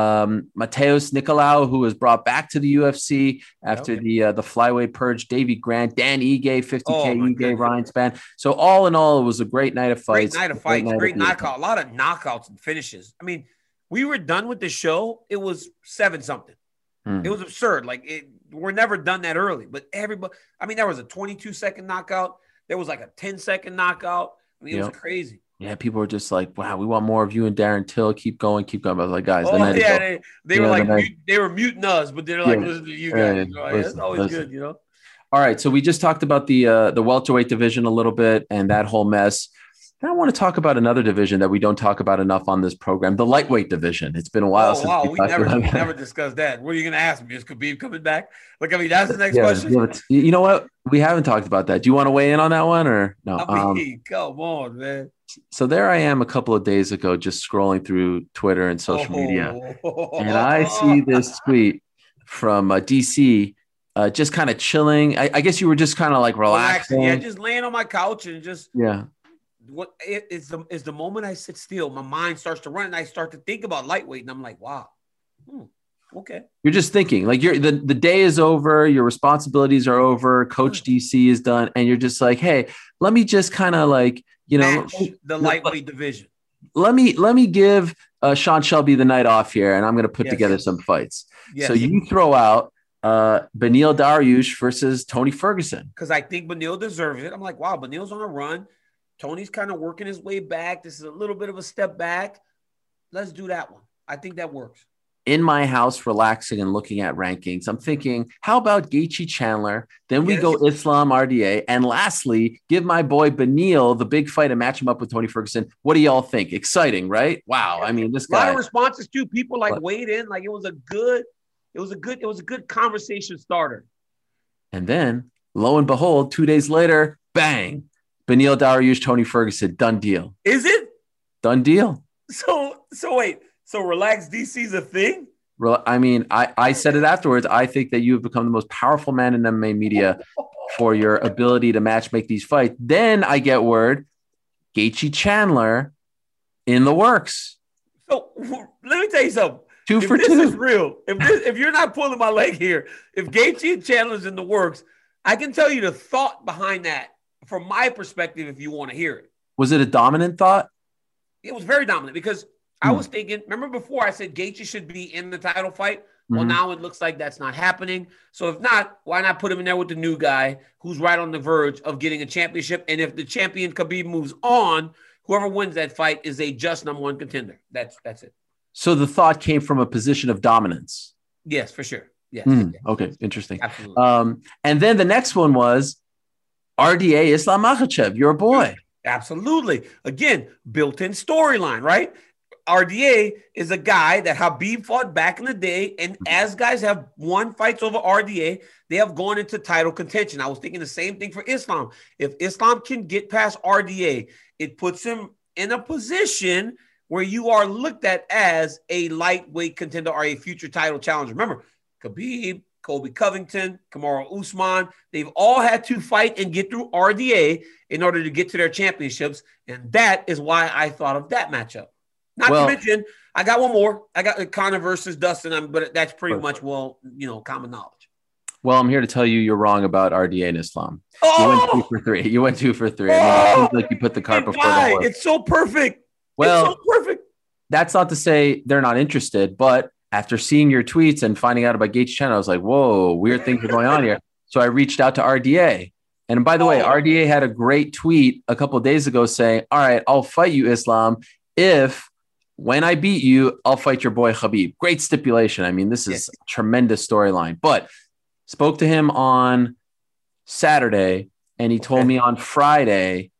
Mateus Nicolau, who was brought back to the UFC after the flyweight purge. Davey Grant, Dan Ige, 50K Ige, Ryan Spann. So all in all, it was a great night of fights. Great knockout. A lot of knockouts and finishes. I mean, we were done with the show. It was 7-something. It was absurd. We're never done that early. But everybody, I mean, there was a 22-second knockout. There was like a 10-second knockout. I mean, it was crazy. Yeah, people were just like, "Wow, we want more of you and Darren Till. Keep going, keep going." I was like, "Guys, they were like they were muting us, but they're like, "Listen to you guys." That's always good, you know. All right, so we just talked about the welterweight division a little bit and that whole mess. Now I want to talk about another division that we don't talk about enough on this program, the lightweight division. It's been a while since we never discussed that. What are you going to ask me? Is Khabib coming back? Look, I mean, that's the next question. You know what? We haven't talked about that. Do you want to weigh in on that one or no? I mean, come on, man. So there I am a couple of days ago, just scrolling through Twitter and social media, and I see this tweet from DC, just kind of chilling. I guess you were just kind of like relaxing. Yeah, just laying on my couch and just what is the moment I sit still, my mind starts to run and I start to think about lightweight and I'm like, wow, okay. You're just thinking like the day is over, your responsibilities are over, Coach DC is done, and you're just like, hey, let me just kind of like, match the lightweight division. Let me give Sean Shelby the night off here, and I'm going to put together some fights. Yes. So you throw out Beneil Dariush versus Tony Ferguson because I think Beneil deserves it. I'm like, wow, Beneil's on a run. Tony's kind of working his way back. This is a little bit of a step back. Let's do that one. I think that works. In my house, relaxing and looking at rankings, I'm thinking, how about Gaethje Chandler? Then we go Islam RDA. And lastly, give my boy Beneil the big fight and match him up with Tony Ferguson. What do y'all think? Exciting, right? Wow. I mean, this guy. A lot of responses too. People weighed in. Like it was a good conversation starter. And then, lo and behold, 2 days later, bang. Beneil Dariush, Tony Ferguson, done deal. Is it? Done deal. So wait. So relax DC's a thing? I mean, I said it afterwards. I think that you have become the most powerful man in MMA media for your ability to make these fights. Then I get word, Gaethje Chandler in the works. So let me tell you something. 2 for 2. This is real. If you're not pulling my leg here, if Gaethje Chandler's in the works, I can tell you the thought behind that from my perspective if you want to hear it. Was it a dominant thought? It was very dominant because I was thinking, remember before I said Gaethje should be in the title fight? Well, now it looks like that's not happening. So if not, why not put him in there with the new guy who's right on the verge of getting a championship? And if the champion Khabib moves on, whoever wins that fight is a just number one contender. That's it. So the thought came from a position of dominance. Yes, for sure. Yes. Okay, interesting. Absolutely. And then the next one was RDA Islam Makhachev, your boy. Absolutely. Again, built-in storyline, right? RDA is a guy that Khabib fought back in the day, and as guys have won fights over RDA, they have gone into title contention. I was thinking the same thing for Islam. If Islam can get past RDA, it puts him in a position where you are looked at as a lightweight contender or a future title challenger. Remember, Khabib, Colby Covington, Kamaru Usman, they've all had to fight and get through RDA in order to get to their championships, and that is why I thought of that matchup. Not to mention, I got one more. I got Conor versus Dustin, but that's pretty much, common knowledge. Well, I'm here to tell you you're wrong about RDA and Islam. Oh! You went 2 for 3. You went 2 for 3. I mean, it seems like you put the cart before the horse. It's so perfect. Well, it's so perfect. That's not to say they're not interested, but after seeing your tweets and finding out about Gaethje Chandler, I was like, whoa, weird things are going on here. So I reached out to RDA. And by the way, RDA had a great tweet a couple of days ago saying, all right, I'll fight you, Islam, if when I beat you, I'll fight your boy Khabib. Great stipulation. I mean, this is a tremendous storyline. But spoke to him on Saturday, and he told me on Friday,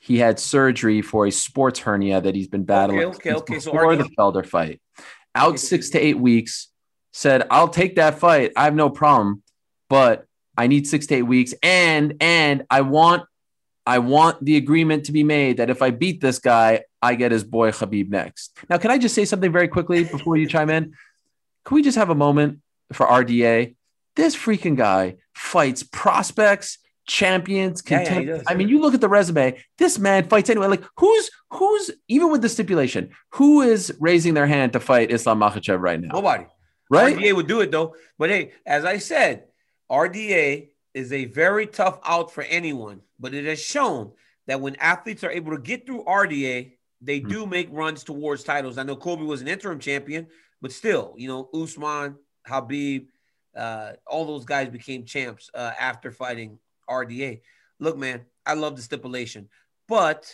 he had surgery for a sports hernia that he's been battling Okay. before the Felder fight. Out 6 to 8 weeks. Said, I'll take that fight. I have no problem, but I need 6 to 8 weeks, and I want the agreement to be made that if I beat this guy, I get his boy Khabib next. Now, can I just say something very quickly before you chime in? Can we just have a moment for RDA? This freaking guy fights prospects, champions, contenders. I mean, you look at the resume. This man fights anyway. Like, who's even with the stipulation, who is raising their hand to fight Islam Makhachev right now? Nobody. Right? RDA would do it though. But hey, as I said, RDA is a very tough out for anyone. But it has shown that when athletes are able to get through RDA, they do make runs towards titles. I know Kobe was an interim champion, but still, Usman, Khabib, all those guys became champs after fighting RDA. Look, man, I love the stipulation. But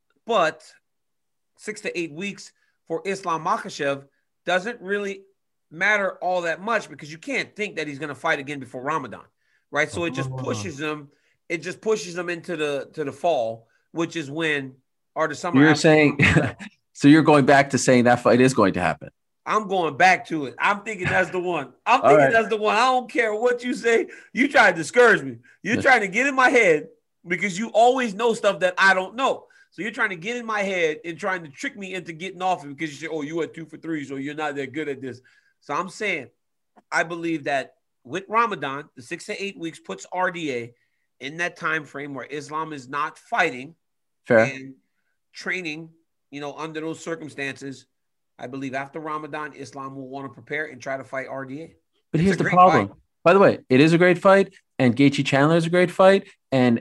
6 to 8 weeks for Islam Makhachev doesn't really matter all that much because you can't think that he's going to fight again before Ramadan, right? So it just pushes them. It just pushes them into the fall, which is when or the summer. You're saying, so you're going back to saying that fight is going to happen. I'm going back to it. I'm thinking that's the one. That's the one. I don't care what you say. You try to discourage me. You're trying to get in my head because you always know stuff that I don't know. So you're trying to get in my head and trying to trick me into getting off it because you say, oh, you had 2 for 3, so you're not that good at this. So I'm saying I believe that with Ramadan, the 6 to 8 weeks puts RDA in that time frame where Islam is not fighting and training, under those circumstances. I believe after Ramadan, Islam will want to prepare and try to fight RDA. But here's the problem. Fight. By the way, it is a great fight, and Gaethje Chandler is a great fight, and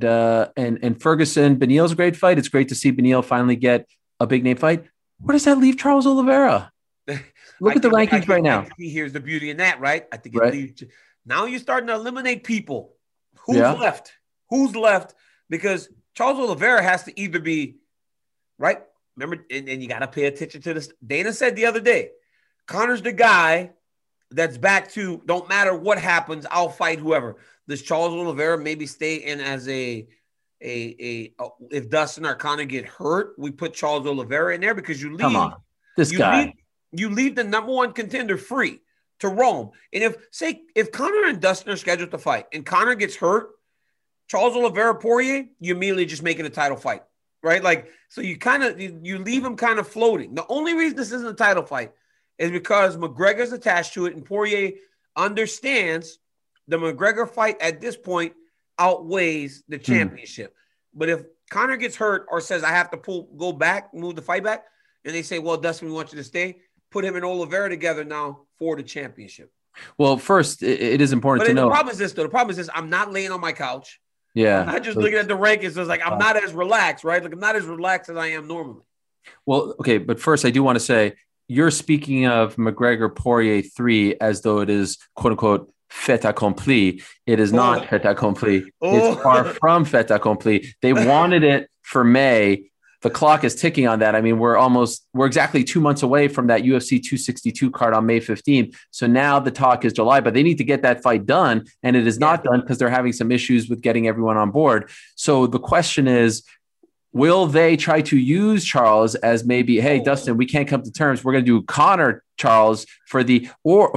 Ferguson Beneil is a great fight. It's great to see Beneil finally get a big name fight. Where does that leave Charles Oliveira? Look at the rankings right now. Here's the beauty in that, right? I think it leaves. Now you're starting to eliminate people. Who's left? Who's left? Because Charles Oliveira has to either be right. Remember, and you got to pay attention to this. Dana said the other day, Connor's the guy that's back to don't matter what happens, I'll fight whoever. Does Charles Oliveira maybe stay in as a if Dustin or Connor get hurt, we put Charles Oliveira in there because you leave. Come on, this guy. You leave the number one contender free to roam. And if Connor and Dustin are scheduled to fight and Connor gets hurt, Charles Oliveira Poirier, you immediately just making a title fight. Right? Like, so you leave him kind of floating. The only reason this isn't a title fight is because McGregor's attached to it and Poirier understands the McGregor fight at this point outweighs the championship. But if Connor gets hurt or says, I have to go back, move the fight back, and they say, well, Dustin, we want you to stay, put him and Oliveira together now for the championship. Well, first, it is important to know. The problem is this, though. The problem is this. I'm not laying on my couch. Yeah. I'm not just looking at the rankings. So it's like I'm not as relaxed, right? Like I'm not as relaxed as I am normally. Well, okay, but first I do want to say you're speaking of McGregor Poirier 3 as though it is quote unquote fait accompli. It is not fait accompli. It's far from fait accompli. They wanted it for May. The clock is ticking on that. I mean, we're exactly 2 months away from that UFC 262 card on May 15th. So now the talk is July, but they need to get that fight done. And it is not done because they're having some issues with getting everyone on board. So the question is, will they try to use Charles as maybe, hey, Dustin, we can't come to terms. We're going to do Connor Charles for the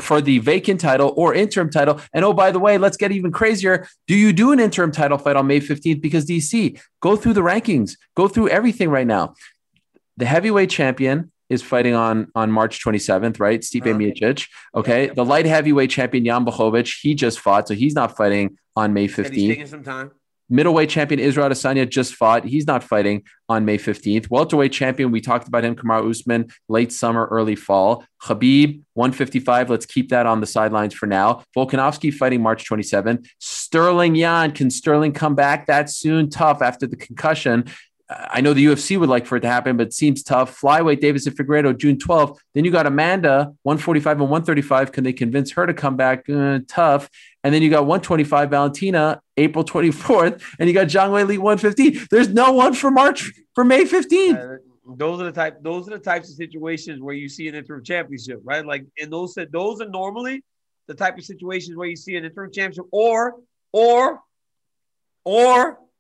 vacant title or interim title. And oh, by the way, let's get even crazier. Do you do an interim title fight on May 15th? Because DC, go through the rankings, go through everything right now. The heavyweight champion is fighting on March 27th, right? Stipe Miocic. Okay. The light heavyweight champion, Jan Blachowicz, he just fought. So he's not fighting on May 15th. He's taking some time. Middleweight champion Israel Adesanya just fought. He's not fighting on May 15th. Welterweight champion, we talked about him, Kamaru Usman, late summer, early fall. Khabib, 155. Let's keep that on the sidelines for now. Volkanovski fighting March 27th. Sterling Yan. Can Sterling come back that soon? Tough after the concussion. I know the UFC would like for it to happen, but it seems tough. Flyweight, Davidson Figueiredo, June 12th. Then you got Amanda, 145 and 135. Can they convince her to come back? Tough. And then you got 125, Valentina, April 24th. And you got Zhang Weili, 115. There's no one for May 15th. Those are the types of situations where you see an interim championship, right? Like, and those are normally the type of situations where you see an interim championship or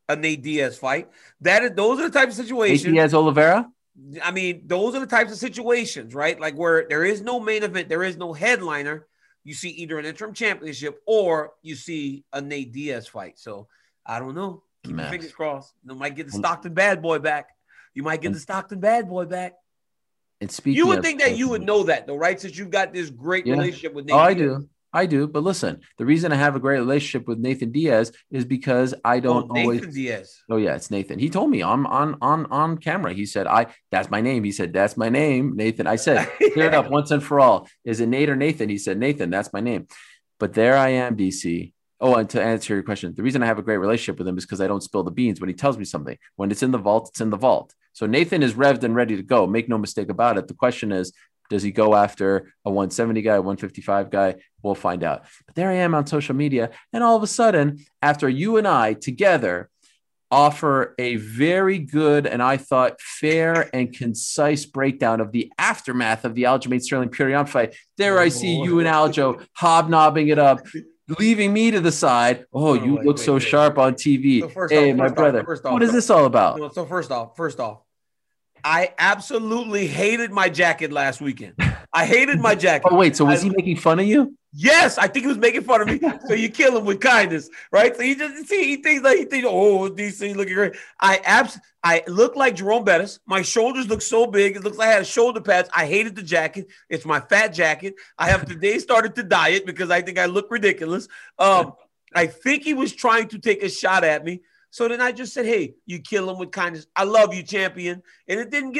a Nate Diaz fight. Those are the types of situations. Nate Diaz Oliveira? I mean, those are the types of situations, right? Like where there is no main event, there is no headliner. You see either an interim championship or you see a Nate Diaz fight. So I don't know. Keep your fingers crossed. You might get the Stockton bad boy back. You might get the Stockton bad boy back. And speaking, you would think that you would know that though, right? Since you've got this great relationship with Nate. Oh, I do. But listen, the reason I have a great relationship with Nathan Diaz is because I don't always. Nathan Diaz. Oh yeah, it's Nathan. He told me on camera. He said, that's my name. He said, that's my name, Nathan. I said, clear it up once and for all. Is it Nate or Nathan? He said, Nathan, that's my name. But there I am, DC. Oh, and to answer your question, the reason I have a great relationship with him is because I don't spill the beans when he tells me something. When it's in the vault, it's in the vault. So Nathan is revved and ready to go. Make no mistake about it. The question is, does he go after a 170 guy, a 155 guy? We'll find out. But there I am on social media. And all of a sudden, after you and I together offer a very good and I thought fair and concise breakdown of the aftermath of the Aljamain Sterling Purion fight, there I see you and Aljo hobnobbing it up, leaving me to the side. Oh, you look so sharp on TV. So hey, my brother, what is this all about? So first off, I absolutely hated my jacket last weekend. I hated my jacket. Oh, wait. So was he making fun of you? Yes, I think he was making fun of me. So you kill him with kindness, right? So he thinks, oh, DC looking great. I look like Jerome Bettis. My shoulders look so big. It looks like I had shoulder pads. I hated the jacket. It's my fat jacket. I have today started to diet because I think I look ridiculous. I think he was trying to take a shot at me. So then I just said, "Hey, you kill him with kindness. I love you, champion." And it didn't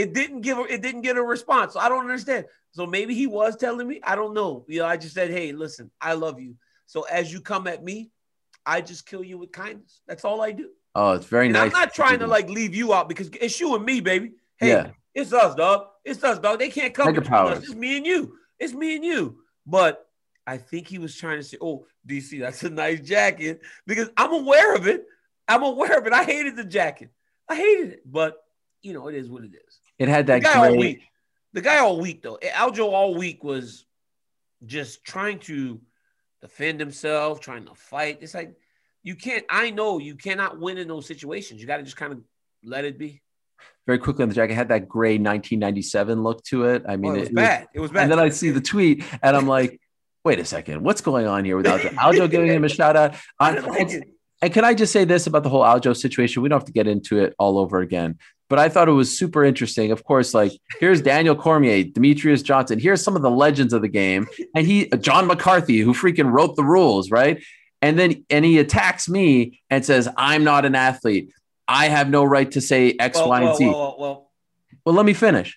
get a response. So I don't understand. So maybe he was telling me. I don't know. I just said, "Hey, listen, I love you. So as you come at me, I just kill you with kindness. That's all I do." Oh, it's very nice. I'm not trying to leave you out because it's you and me, baby. Hey, It's us, dog. It's us, dog. They can't come between us. It's me and you. It's me and you. But I think he was trying to say, "Oh, DC, that's a nice jacket," because I'm aware of it. I hated the jacket. I hated it, but it is what it is. It had that The guy all week though. Aljo all week was just trying to defend himself, trying to fight. It's like I know you cannot win in those situations. You got to just kind of let it be. Very quickly on the jacket, had that gray 1997 look to it. I mean, it was bad. It was bad. And then I see the tweet, and I'm like, wait a second, what's going on here with Aljo? Aljo giving him a shout out. And can I just say this about the whole Aljo situation? We don't have to get into it all over again, but I thought it was super interesting. Of course, here's Daniel Cormier, Demetrius Johnson. Here's some of the legends of the game. And John McCarthy, who freaking wrote the rules, right? And he attacks me and says, I'm not an athlete. I have no right to say X, Y, and Z. Well, let me finish.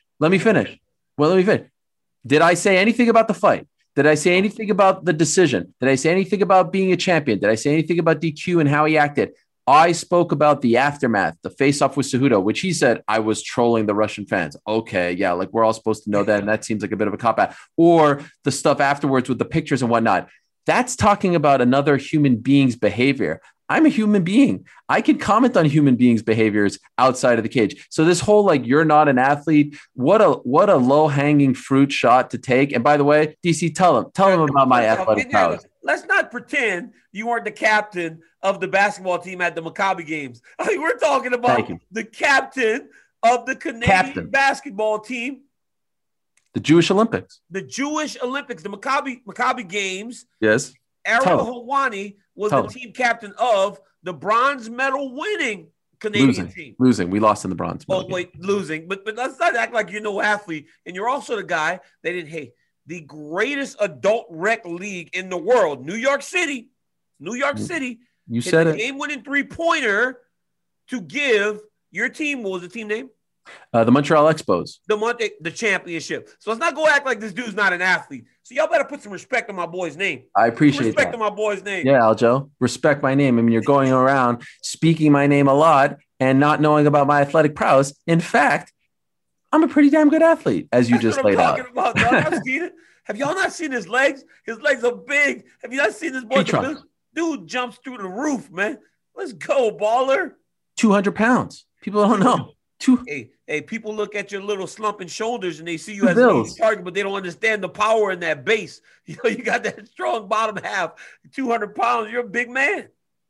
Did I say anything about the fight? Did I say anything about the decision? Did I say anything about being a champion? Did I say anything about DQ and how he acted? I spoke about the aftermath, the face-off with Cejudo, which he said I was trolling the Russian fans. Okay, yeah, we're all supposed to know that, and that seems like a bit of a cop-out. Or the stuff afterwards with the pictures and whatnot. That's talking about another human being's behavior. I'm a human being. I can comment on human beings' behaviors outside of the cage. So this whole you're not an athlete, what a low-hanging fruit shot to take. And by the way, DC, tell him about my athletic prowess. Let's not pretend you weren't the captain of the basketball team at the Maccabi games. We're talking about the captain of the Canadian basketball team. The Jewish Olympics. The Maccabi games. Yes. Ariel Helwani was the team captain of the bronze medal winning Canadian team. Losing. We lost in the bronze medal. Oh, wait, losing. But let's not act like you're no athlete. And you're also the guy the greatest adult rec league in the world, New York City. You said it. Game-winning three-pointer to give your team, what was the team name? The Montreal Expos. The championship. So let's not go act like this dude's not an athlete. So y'all better put some respect on my boy's name. I appreciate respect on my boy's name. Yeah, Aljo. Respect my name. I mean, you're going around speaking my name a lot and not knowing about my athletic prowess. In fact, I'm a pretty damn good athlete, as you just laid out. About, I've seen it. Have y'all not seen his legs? His legs are big. Have you not seen this boy? Dude jumps through the roof, man. Let's go, baller. 200 pounds. People don't know. Hey, people look at your little slumping shoulders and they see you as a leading target, but they don't understand the power in that base. You got that strong bottom half, 200 pounds. You're a big man.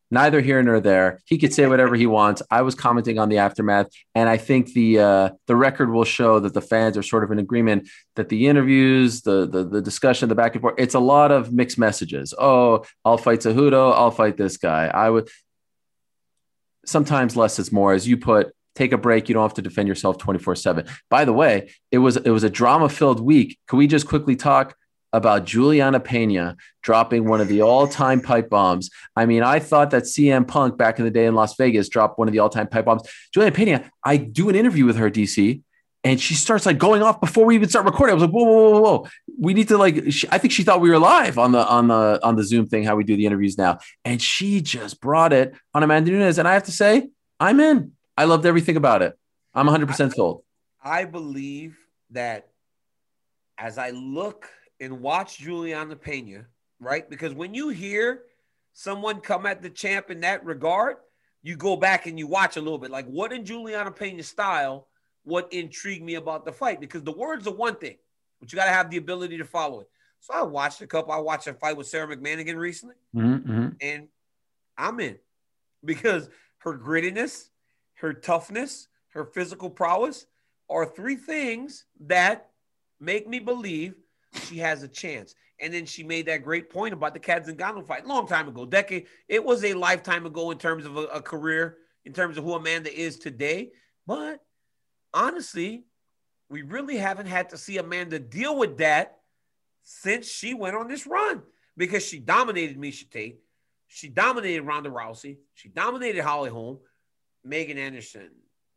Neither here nor there. He could say whatever he wants. I was commenting on the aftermath, and I think the record will show that the fans are sort of in agreement that the interviews, the discussion, the back and forth, it's a lot of mixed messages. Oh, I'll fight Cejudo. I'll fight this guy. I would. Sometimes less is more. As you put, take a break. You don't have to defend yourself 24/7. By the way, it was a drama-filled week. Can we just quickly talk about Juliana Pena dropping one of the all-time pipe bombs? I mean, I thought that CM Punk back in the day in Las Vegas dropped one of the all-time pipe bombs. Juliana Pena, I do an interview with her, DC, and she starts like going off before we even start recording. I was like, whoa. We need to I think she thought we were live on the Zoom thing, how we do the interviews now. And she just brought it on Amanda Nunes. And I have to say, I'm in. I loved everything about it. I'm 100% sold. I believe that as I look and watch Juliana Pena, right? Because when you hear someone come at the champ in that regard, you go back and you watch a little bit. Like, what in Juliana Pena's style, what intrigued me about the fight? Because the words are one thing, but you got to have the ability to follow it. So I watched a couple. I watched a fight with Sarah McManigan recently, and I'm in. Because her grittiness, her toughness, her physical prowess are three things that make me believe she has a chance. And then she made that great point about the Cat Zingano fight. Long time ago, decade. It was a lifetime ago in terms of a career, in terms of who Amanda is today. But honestly, we really haven't had to see Amanda deal with that since she went on this run, because she dominated Miesha Tate. She dominated Ronda Rousey. She dominated Holly Holm, Megan Anderson.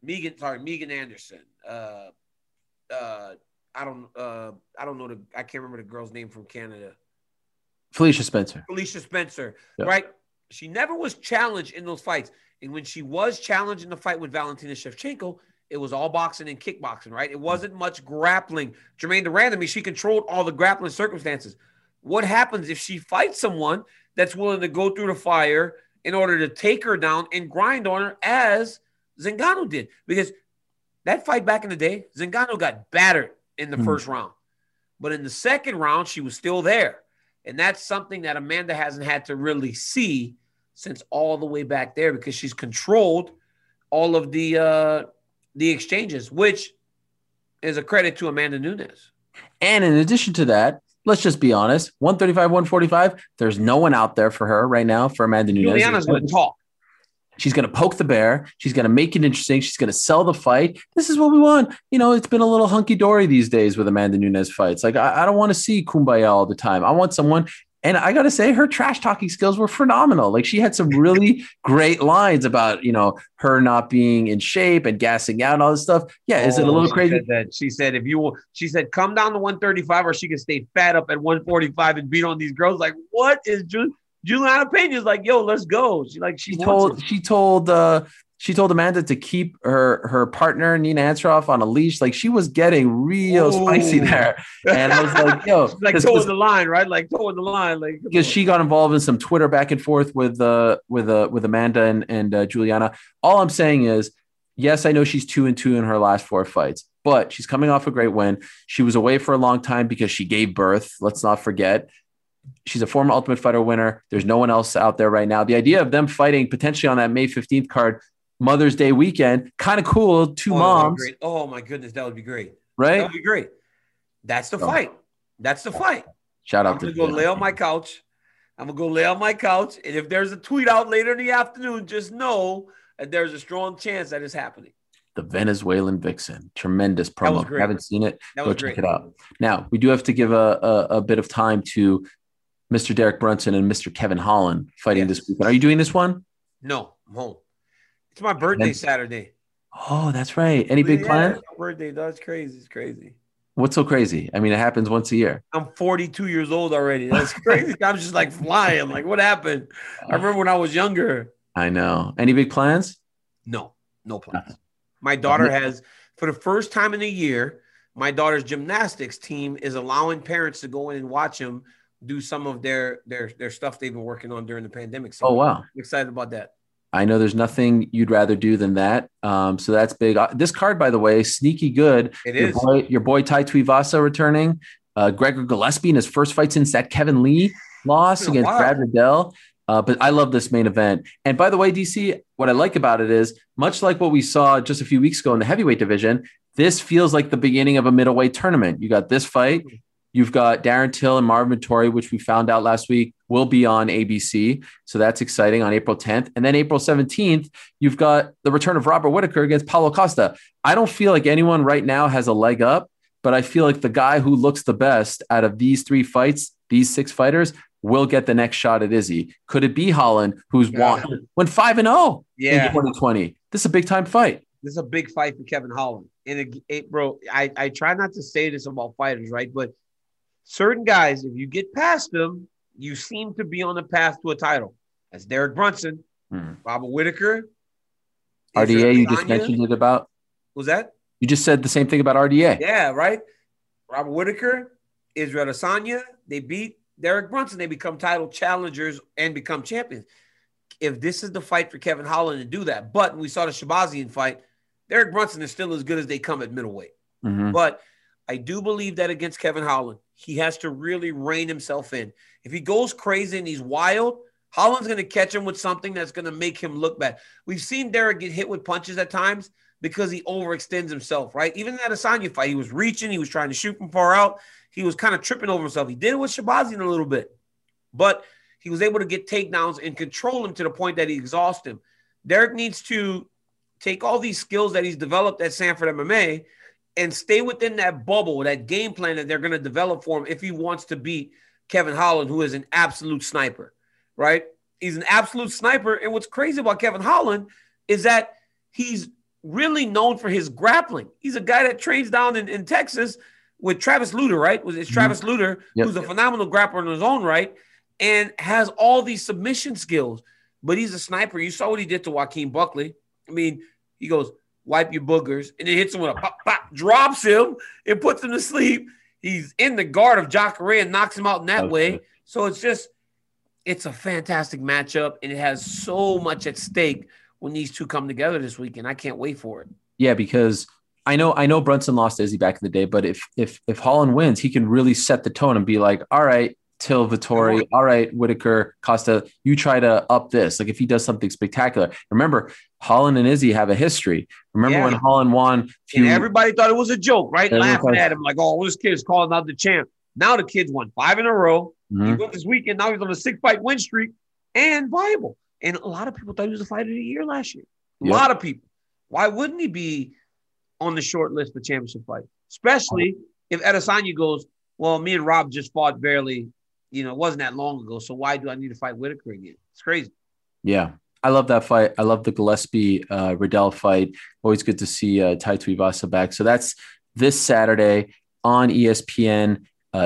I don't know I can't remember the girl's name from Canada. Felicia Spencer, yep. Right? She never was challenged in those fights. And when she was challenged in the fight with Valentina Shevchenko, it was all boxing and kickboxing, right? It wasn't much grappling. Jermaine Durand, she controlled all the grappling circumstances. What happens if she fights someone that's willing to go through the fire in order to take her down and grind on her as Zingano did? Because that fight back in the day, Zingano got battered in the first round. But in the second round, she was still there. And that's something that Amanda hasn't had to really see since all the way back there, because she's controlled all of the exchanges, which is a credit to Amanda Nunes. And in addition to that, let's just be honest, 135, 145, there's no one out there for her right now, for Amanda Nunes. Juliana's going to talk. She's going to poke the bear. She's going to make it interesting. She's going to sell the fight. This is what we want. You know, it's been a little hunky-dory these days with Amanda Nunes fights. Like, I don't want to see Kumbaya all the time. I want someone, and I got to say, her trash-talking skills were phenomenal. Like, she had some really great lines about, you know, her not being in shape and gassing out and all this stuff. Yeah, is it a little crazy? She said, come down to 135 or she can stay fat up at 145 and beat on these girls. Like, what is Juliana Pena's like, yo, let's go. She told Amanda to keep her partner Nina Ansaroff on a leash. Like, she was getting real spicy there. And I was like, yo, like towing the line, right? Like towing the line, like, because she got involved in some Twitter back and forth with Amanda and Juliana. All I'm saying is, yes, I know she's 2-2 in her last 4 fights, but she's coming off a great win. She was away for a long time because she gave birth. Let's not forget. She's a former Ultimate Fighter winner. There's no one else out there right now. The idea of them fighting potentially on that May 15th card, Mother's Day weekend, kind of cool. Two moms. Oh my goodness, that would be great. Right? That would be great. That's the fight. That's the fight. Shout out I'm going to go lay on my couch. And if there's a tweet out later in the afternoon, just know that there's a strong chance that it's happening. The Venezuelan Vixen. Tremendous promo. If you haven't seen it, go check it out. Now, we do have to give a bit of time to Mr. Derek Brunson and Mr. Kevin Holland fighting this weekend. Are you doing this one? No, I'm home. It's my birthday Saturday. Oh, that's right. Any big plans? My birthday. That's crazy. It's crazy. What's so crazy? I mean, it happens once a year. I'm 42 years old already. That's crazy. I'm just like flying. Like, what happened? I remember when I was younger. I know. Any big plans? No plans. My daughter has, for the first time in a year, my daughter's gymnastics team is allowing parents to go in and watch them do some of their stuff they've been working on during the pandemic. So wow. I'm excited about that. I know there's nothing you'd rather do than that. So that's big. This card, by the way, sneaky good. It is. Your boy Tai Tuivasa returning. Gregor Gillespie in his first fight since that Kevin Lee loss against Brad Riddell. But I love this main event. And by the way, DC, what I like about it is much like what we saw just a few weeks ago in the heavyweight division, this feels like the beginning of a middleweight tournament. You got this fight. You've got Darren Till and Marvin Vettori, which we found out last week will be on ABC. So that's exciting on April 10th. And then April 17th, you've got the return of Robert Whittaker against Paulo Costa. I don't feel like anyone right now has a leg up, but I feel like the guy who looks the best out of these 3 fights, these 6 fighters, will get the next shot at Izzy. Could it be Holland, who's went 5-0 in 2020? This is a big time fight. This is a big fight for Kevin Holland. And bro, I try not to say this about fighters, right? But certain guys, if you get past them, you seem to be on the path to a title. That's Derek Brunson, Robert Whittaker, RDA. You just mentioned it about. Was that? You just said the same thing about RDA. Yeah, right. Robert Whittaker, Israel Adesanya, they beat Derek Brunson. They become title challengers and become champions. If this is the fight for Kevin Holland to do that, but we saw the Shabazian fight, Derek Brunson is still as good as they come at middleweight. But I do believe that against Kevin Holland, he has to really rein himself in. If he goes crazy and he's wild, Holland's going to catch him with something that's going to make him look bad. We've seen Derek get hit with punches at times because he overextends himself, right? Even in that Adesanya fight, he was reaching, he was trying to shoot from far out. He was kind of tripping over himself. He did it with Shabazian a little bit, but he was able to get takedowns and control him to the point that he exhausts him. Derek needs to take all these skills that he's developed at Sanford MMA and stay within that bubble, that game plan that they're going to develop for him if he wants to beat Kevin Holland, who is an absolute sniper, right? He's an absolute sniper. And what's crazy about Kevin Holland is that he's really known for his grappling. He's a guy that trains down in Texas with Travis Lutter, right? It's Travis Lutter, who's a phenomenal grappler in his own right and has all these submission skills. But he's a sniper. You saw what he did to Joaquin Buckley. I mean, he goes, wipe your boogers, and then hits him with a pop, pop, drops him and puts him to sleep. He's in the guard of Jacare and knocks him out in that way. So it's a fantastic matchup, and it has so much at stake when these two come together this weekend. I can't wait for it. Yeah, because I know Brunson lost Izzy back in the day, but if Holland wins, he can really set the tone and be like, all right, Till, Vettori, all right, Whittaker, Costa, you try to up this. Like if he does something spectacular. Remember, Holland and Izzy have a history. Remember when Holland won? And everybody thought it was a joke, right? Laughing at him like, oh, this kid's calling out the champ. Now the kid's won 5 in a row. He won this weekend. Now he's on a 6-fight win streak and viable. And a lot of people thought he was a fighter of the year last year. A lot of people. Why wouldn't he be on the short list for championship fight? Especially if Adesanya goes, well, me and Rob just fought barely. You know, it wasn't that long ago. So why do I need to fight Whittaker again? It's crazy. Yeah. I love that fight. I love the Gillespie Riddell fight. Always good to see Tai Tuivasa back. So that's this Saturday on ESPN.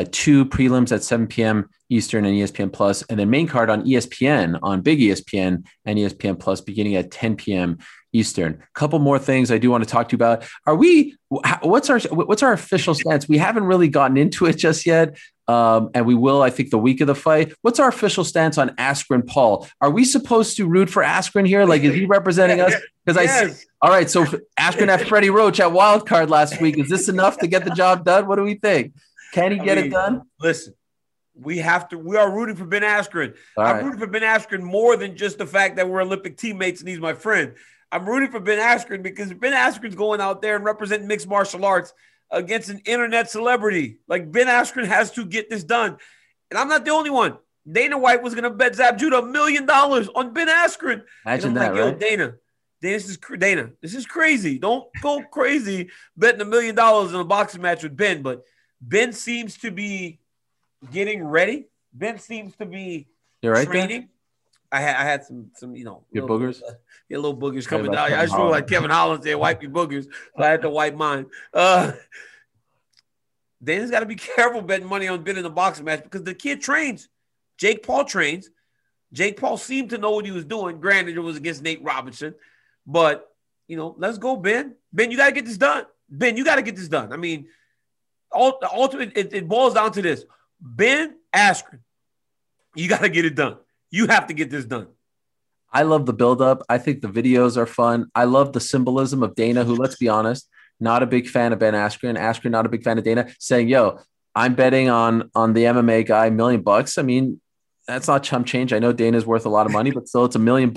2 prelims at 7 p.m. Eastern and ESPN Plus, and then main card on ESPN, on Big ESPN and ESPN Plus beginning at 10 p.m. Eastern. A couple more things I do want to talk to you about. What's our official stance? We haven't really gotten into it just yet. And we will, I think, the week of the fight. What's our official stance on Askren Paul? Are we supposed to root for Askren here? Like, is he representing us? Because all right, so Askren at Freddie Roach at Wildcard last week. Is this enough to get the job done? What do we think? Can he get it done? Listen, we are rooting for Ben Askren. I'm rooting for Ben Askren more than just the fact that we're Olympic teammates and he's my friend. I'm rooting for Ben Askren because Ben Askren's going out there and representing mixed martial arts against an internet celebrity. Like, Ben Askren has to get this done. And I'm not the only one. Dana White was going to bet Zab Judah $1 million on Ben Askren. Imagine that, like, right? Dana, this is crazy. Don't go crazy betting $1 million in a boxing match with Ben. But Ben seems to be getting ready. Ben seems to be training. I had some your boogers? Little boogers coming down. I just feel like Kevin Holland said, wipe your boogers. So I had to wipe mine. Dana's got to be careful betting money on Ben in the boxing match because the kid trains. Jake Paul trains. Jake Paul seemed to know what he was doing. Granted, it was against Nate Robinson. But, let's go, Ben. Ben, you got to get this done. Ben, you got to get this done. I mean, ultimately, it boils down to this. Ben Askren, you got to get it done. You have to get this done. I love the buildup. I think the videos are fun. I love the symbolism of Dana, who, let's be honest, not a big fan of Ben Askren. Askren, not a big fan of Dana, saying, yo, I'm betting on the MMA guy $1 million. I mean, That's not chump change. I know Dana's worth a lot of money, but still it's $1 million.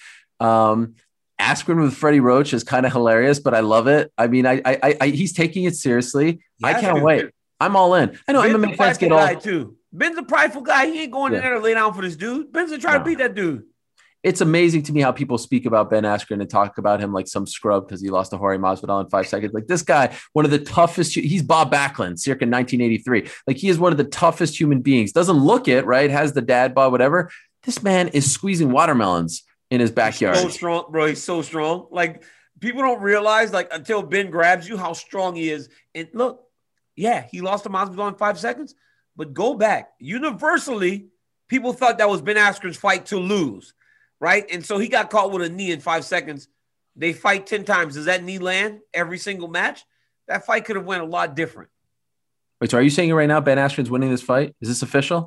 Askren with Freddie Roach is kind of hilarious, but I love it. I mean, he's taking it seriously. I can't wait. I'm all in. I know MMA fans get all too. Ben's a prideful guy. He ain't going in there to lay down for this dude. Ben's gonna try to beat that dude. It's amazing to me how people speak about Ben Askren and talk about him like some scrub because he lost to Jorge Masvidal in 5 seconds. Like this guy, one of the toughest. He's Bob Backlund, circa 1983. Like he is one of the toughest human beings. Doesn't look it, right? Has the dad bod, whatever. This man is squeezing watermelons in his backyard. He's so strong, bro. He's so strong. Like people don't realize, like until Ben grabs you, how strong he is. And look, yeah, he lost to Masvidal in 5 seconds, but go back. Universally, people thought that was Ben Askren's fight to lose. Right? And so he got caught with a knee in 5 seconds. They fight 10 times. Does that knee land every single match? That fight could have went a lot different. Wait, so are you saying right now Ben Askren's winning this fight? Is this official?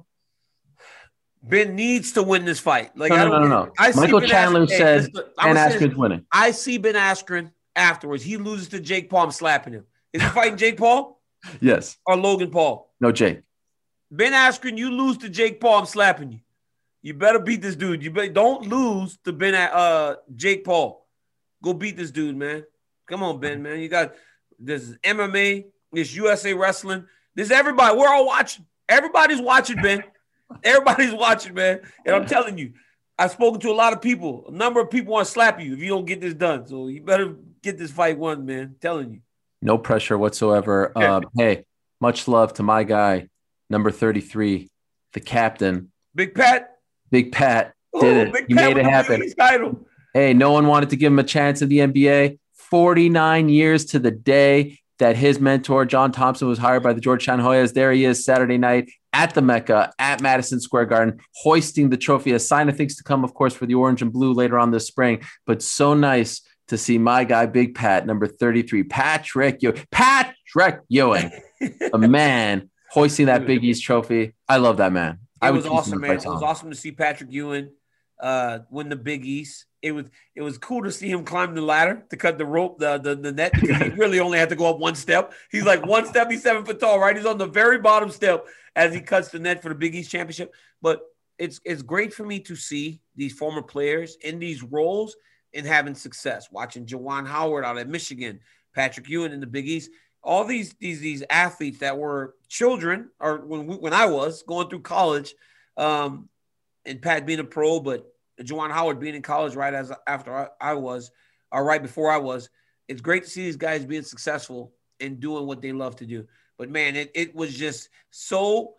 Ben needs to win this fight. Like no. Michael Chandler said Ben Askren's winning. I see Ben Askren afterwards. He loses to Jake Paul. I'm slapping him. Is he fighting Jake Paul? Yes. Or Logan Paul? No, Jake. Ben Askren, you lose to Jake Paul. I'm slapping you. You better beat this dude. You better don't lose to Jake Paul. Go beat this dude, man. Come on, Ben, man. You got this MMA, this USA wrestling. This everybody. We're all watching. Everybody's watching, Ben. Everybody's watching, man. And I'm telling you, I've spoken to a lot of people. A number of people want to slap you if you don't get this done. So you better get this fight won, man. I'm telling you. No pressure whatsoever. Hey, much love to my guy, number 33, the captain. Big Pat. Big Pat did it. He made it happen. Hey, no one wanted to give him a chance in the NBA. 49 years to the day that his mentor, John Thompson, was hired by the Georgetown Hoyas. There he is Saturday night at the Mecca at Madison Square Garden, hoisting the trophy. A sign of things to come, of course, for the orange and blue later on this spring. But so nice to see my guy, Big Pat, number 33, Patrick Ewing, a man hoisting that Big East trophy. I love that man. It was awesome, man. It was awesome to see Patrick Ewing win the Big East. It was cool to see him climb the ladder to cut the rope, the net, because he really only had to go up one step. He's like one step. He's 7 foot tall, right? He's on the very bottom step as he cuts the net for the Big East championship. But it's great for me to see these former players in these roles and having success. Watching Juwan Howard out at Michigan, Patrick Ewing in the Big East. All these athletes that were children, or when I was going through college, and Pat being a pro, but Juwan Howard being in college right after I was, or right before I was, it's great to see these guys being successful and doing what they love to do. But man, it was so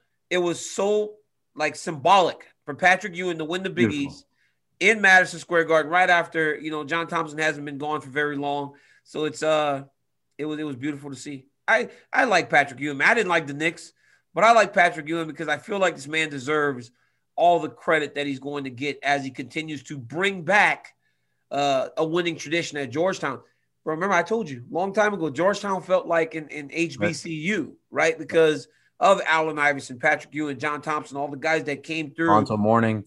like symbolic for Patrick Ewing to win the Big East in Madison Square Garden right after, John Thompson hasn't been gone for very long. So it was beautiful to see. I like Patrick Ewing. I didn't like the Knicks, but I like Patrick Ewing because I feel like this man deserves all the credit that he's going to get as he continues to bring back a winning tradition at Georgetown. But remember, I told you a long time ago, Georgetown felt like in HBCU, right? Because of Allen Iverson, Patrick Ewing, John Thompson, all the guys that came through. Lonzo Mourning.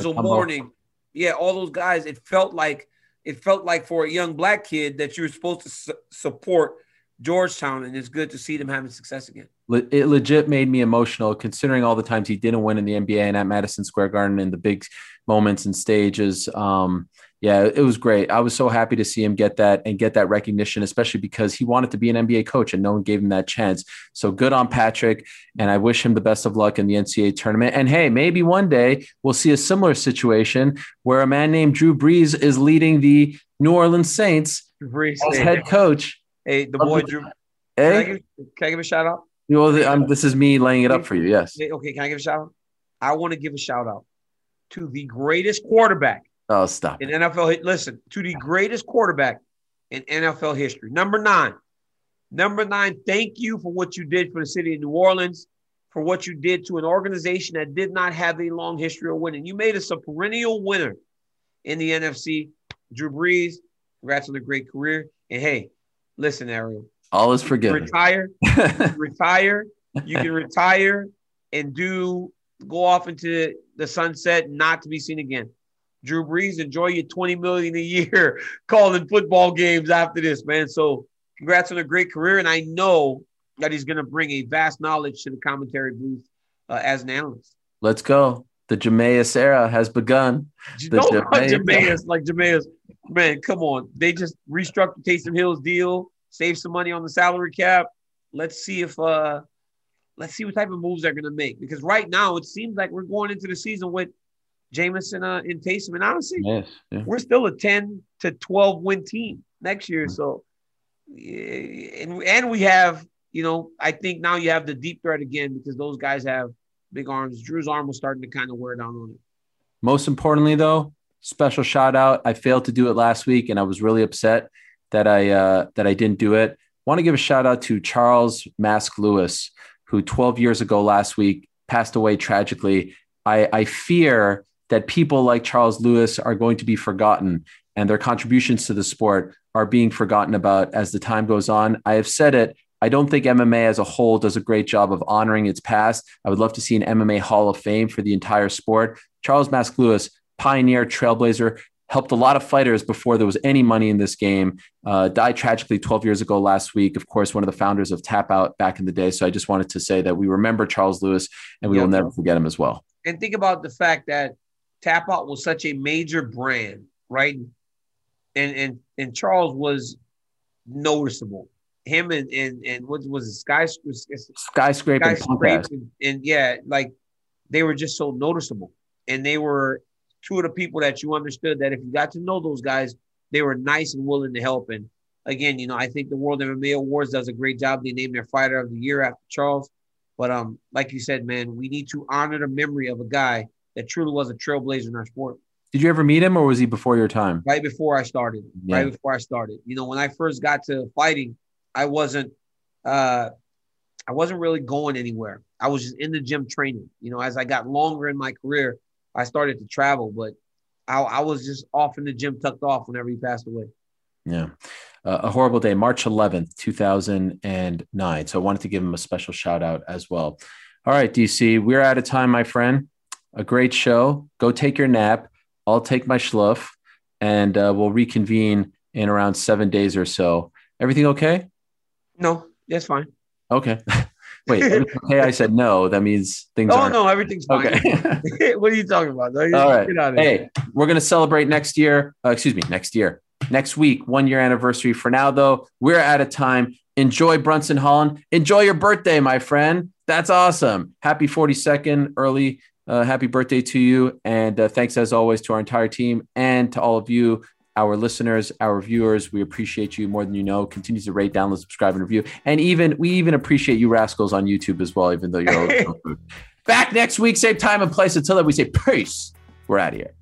Yeah, all those guys. It felt like for a young black kid that you were supposed to support Georgetown, and it's good to see them having success again. It legit made me emotional considering all the times he didn't win in the NBA and at Madison Square Garden in the big moments and stages. Yeah, it was great. I was so happy to see him get that recognition, especially because he wanted to be an NBA coach and no one gave him that chance. So good on Patrick, and I wish him the best of luck in the NCAA tournament. And hey, maybe one day we'll see a similar situation where a man named Drew Brees is leading the New Orleans Saints as head coach. Hey, the boy Drew. Hey, can I give a shout out? This is me laying it up for you. Yes. Okay, can I give a shout out? I want to give a shout out to the greatest quarterback. Oh, stop. In NFL, listen, to the greatest quarterback in NFL history. Number 9, thank you for what you did for the city of New Orleans, for what you did to an organization that did not have a long history of winning. You made us a perennial winner in the NFC. Drew Brees, congrats on a great career. And hey, listen, Ariel. All is forgiven. Retire. You can retire and go off into the sunset, not to be seen again. Drew Brees, enjoy your $20 million a year calling football games after this, man. So congrats on a great career. And I know that he's going to bring a vast knowledge to the commentary booth as an analyst. Let's go. The Jameis era has begun. Don't call Jameis like Jameis. Man, come on. They just restructured Taysom Hill's deal, saved some money on the salary cap. Let's see what type of moves they're going to make. Because right now, it seems like we're going into the season with Jameis and Taysom. And honestly, we're still a 10 to 12 win team next year. So, and we have, I think now you have the deep threat again because those guys have big arms. Drew's arm was starting to kind of wear down on it. Most importantly, though, special shout out. I failed to do it last week, and I was really upset that I didn't do it. Want to give a shout out to Charles Mask Lewis, who 12 years ago last week passed away tragically. I fear that people like Charles Lewis are going to be forgotten, and their contributions to the sport are being forgotten about as the time goes on. I have said it. I don't think MMA as a whole does a great job of honoring its past. I would love to see an MMA Hall of Fame for the entire sport. Charles Mask Lewis, pioneer, trailblazer, helped a lot of fighters before there was any money in this game, died tragically 12 years ago last week. Of course, one of the founders of Tap Out back in the day. So I just wanted to say that we remember Charles Lewis and we will never forget him as well. And think about the fact that Tap Out was such a major brand, right? And Charles was noticeable. Him and what was it? Skyscrape and like they were just so noticeable. And they were two of the people that you understood that if you got to know those guys, they were nice and willing to help. And again, I think the World MMA Awards does a great job. They named their fighter of the year after Charles. But like you said, man, we need to honor the memory of a guy that truly was a trailblazer in our sport. Did you ever meet him, or was he before your time? Right before I started. Yeah. Right before I started. When I first got to fighting, I wasn't really going anywhere. I was just in the gym training. As I got longer in my career, I started to travel, but I was just off in the gym, tucked off whenever he passed away. Yeah. A horrible day, March 11th, 2009. So I wanted to give him a special shout out as well. All right, DC, we're out of time, my friend. A great show. Go take your nap. I'll take my schluff, and we'll reconvene in around 7 days or so. Everything okay? No, that's fine. Okay. Wait, okay, I said no. That means things aren't. No, everything's fine. Okay. What are you talking about? No, all right. Hey, we're going to celebrate next year. Next week, 1 year anniversary. For now, though, we're out of time. Enjoy Brunson Holland. Enjoy your birthday, my friend. That's awesome. Happy 42nd early. Happy birthday to you. And thanks, as always, to our entire team and to all of you, our listeners, our viewers. We appreciate you more than you know. Continue to rate, download, subscribe, and review. And we even appreciate you rascals on YouTube as well, even though you're all food. Back next week, same time and place. Until then, we say peace. We're out of here.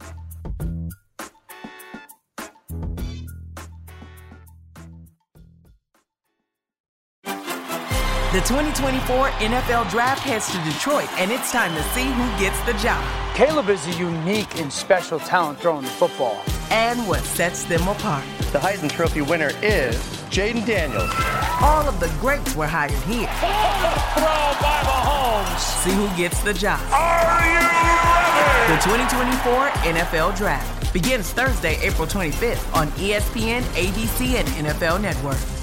The 2024 NFL Draft heads to Detroit, and it's time to see who gets the job. Caleb is a unique and special talent throwing the football. And what sets them apart. The Heisman Trophy winner is Jaden Daniels. All of the greats were hired here. Throw by Mahomes. See who gets the job. Are you ready? The 2024 NFL Draft begins Thursday, April 25th on ESPN, ABC, and NFL Network.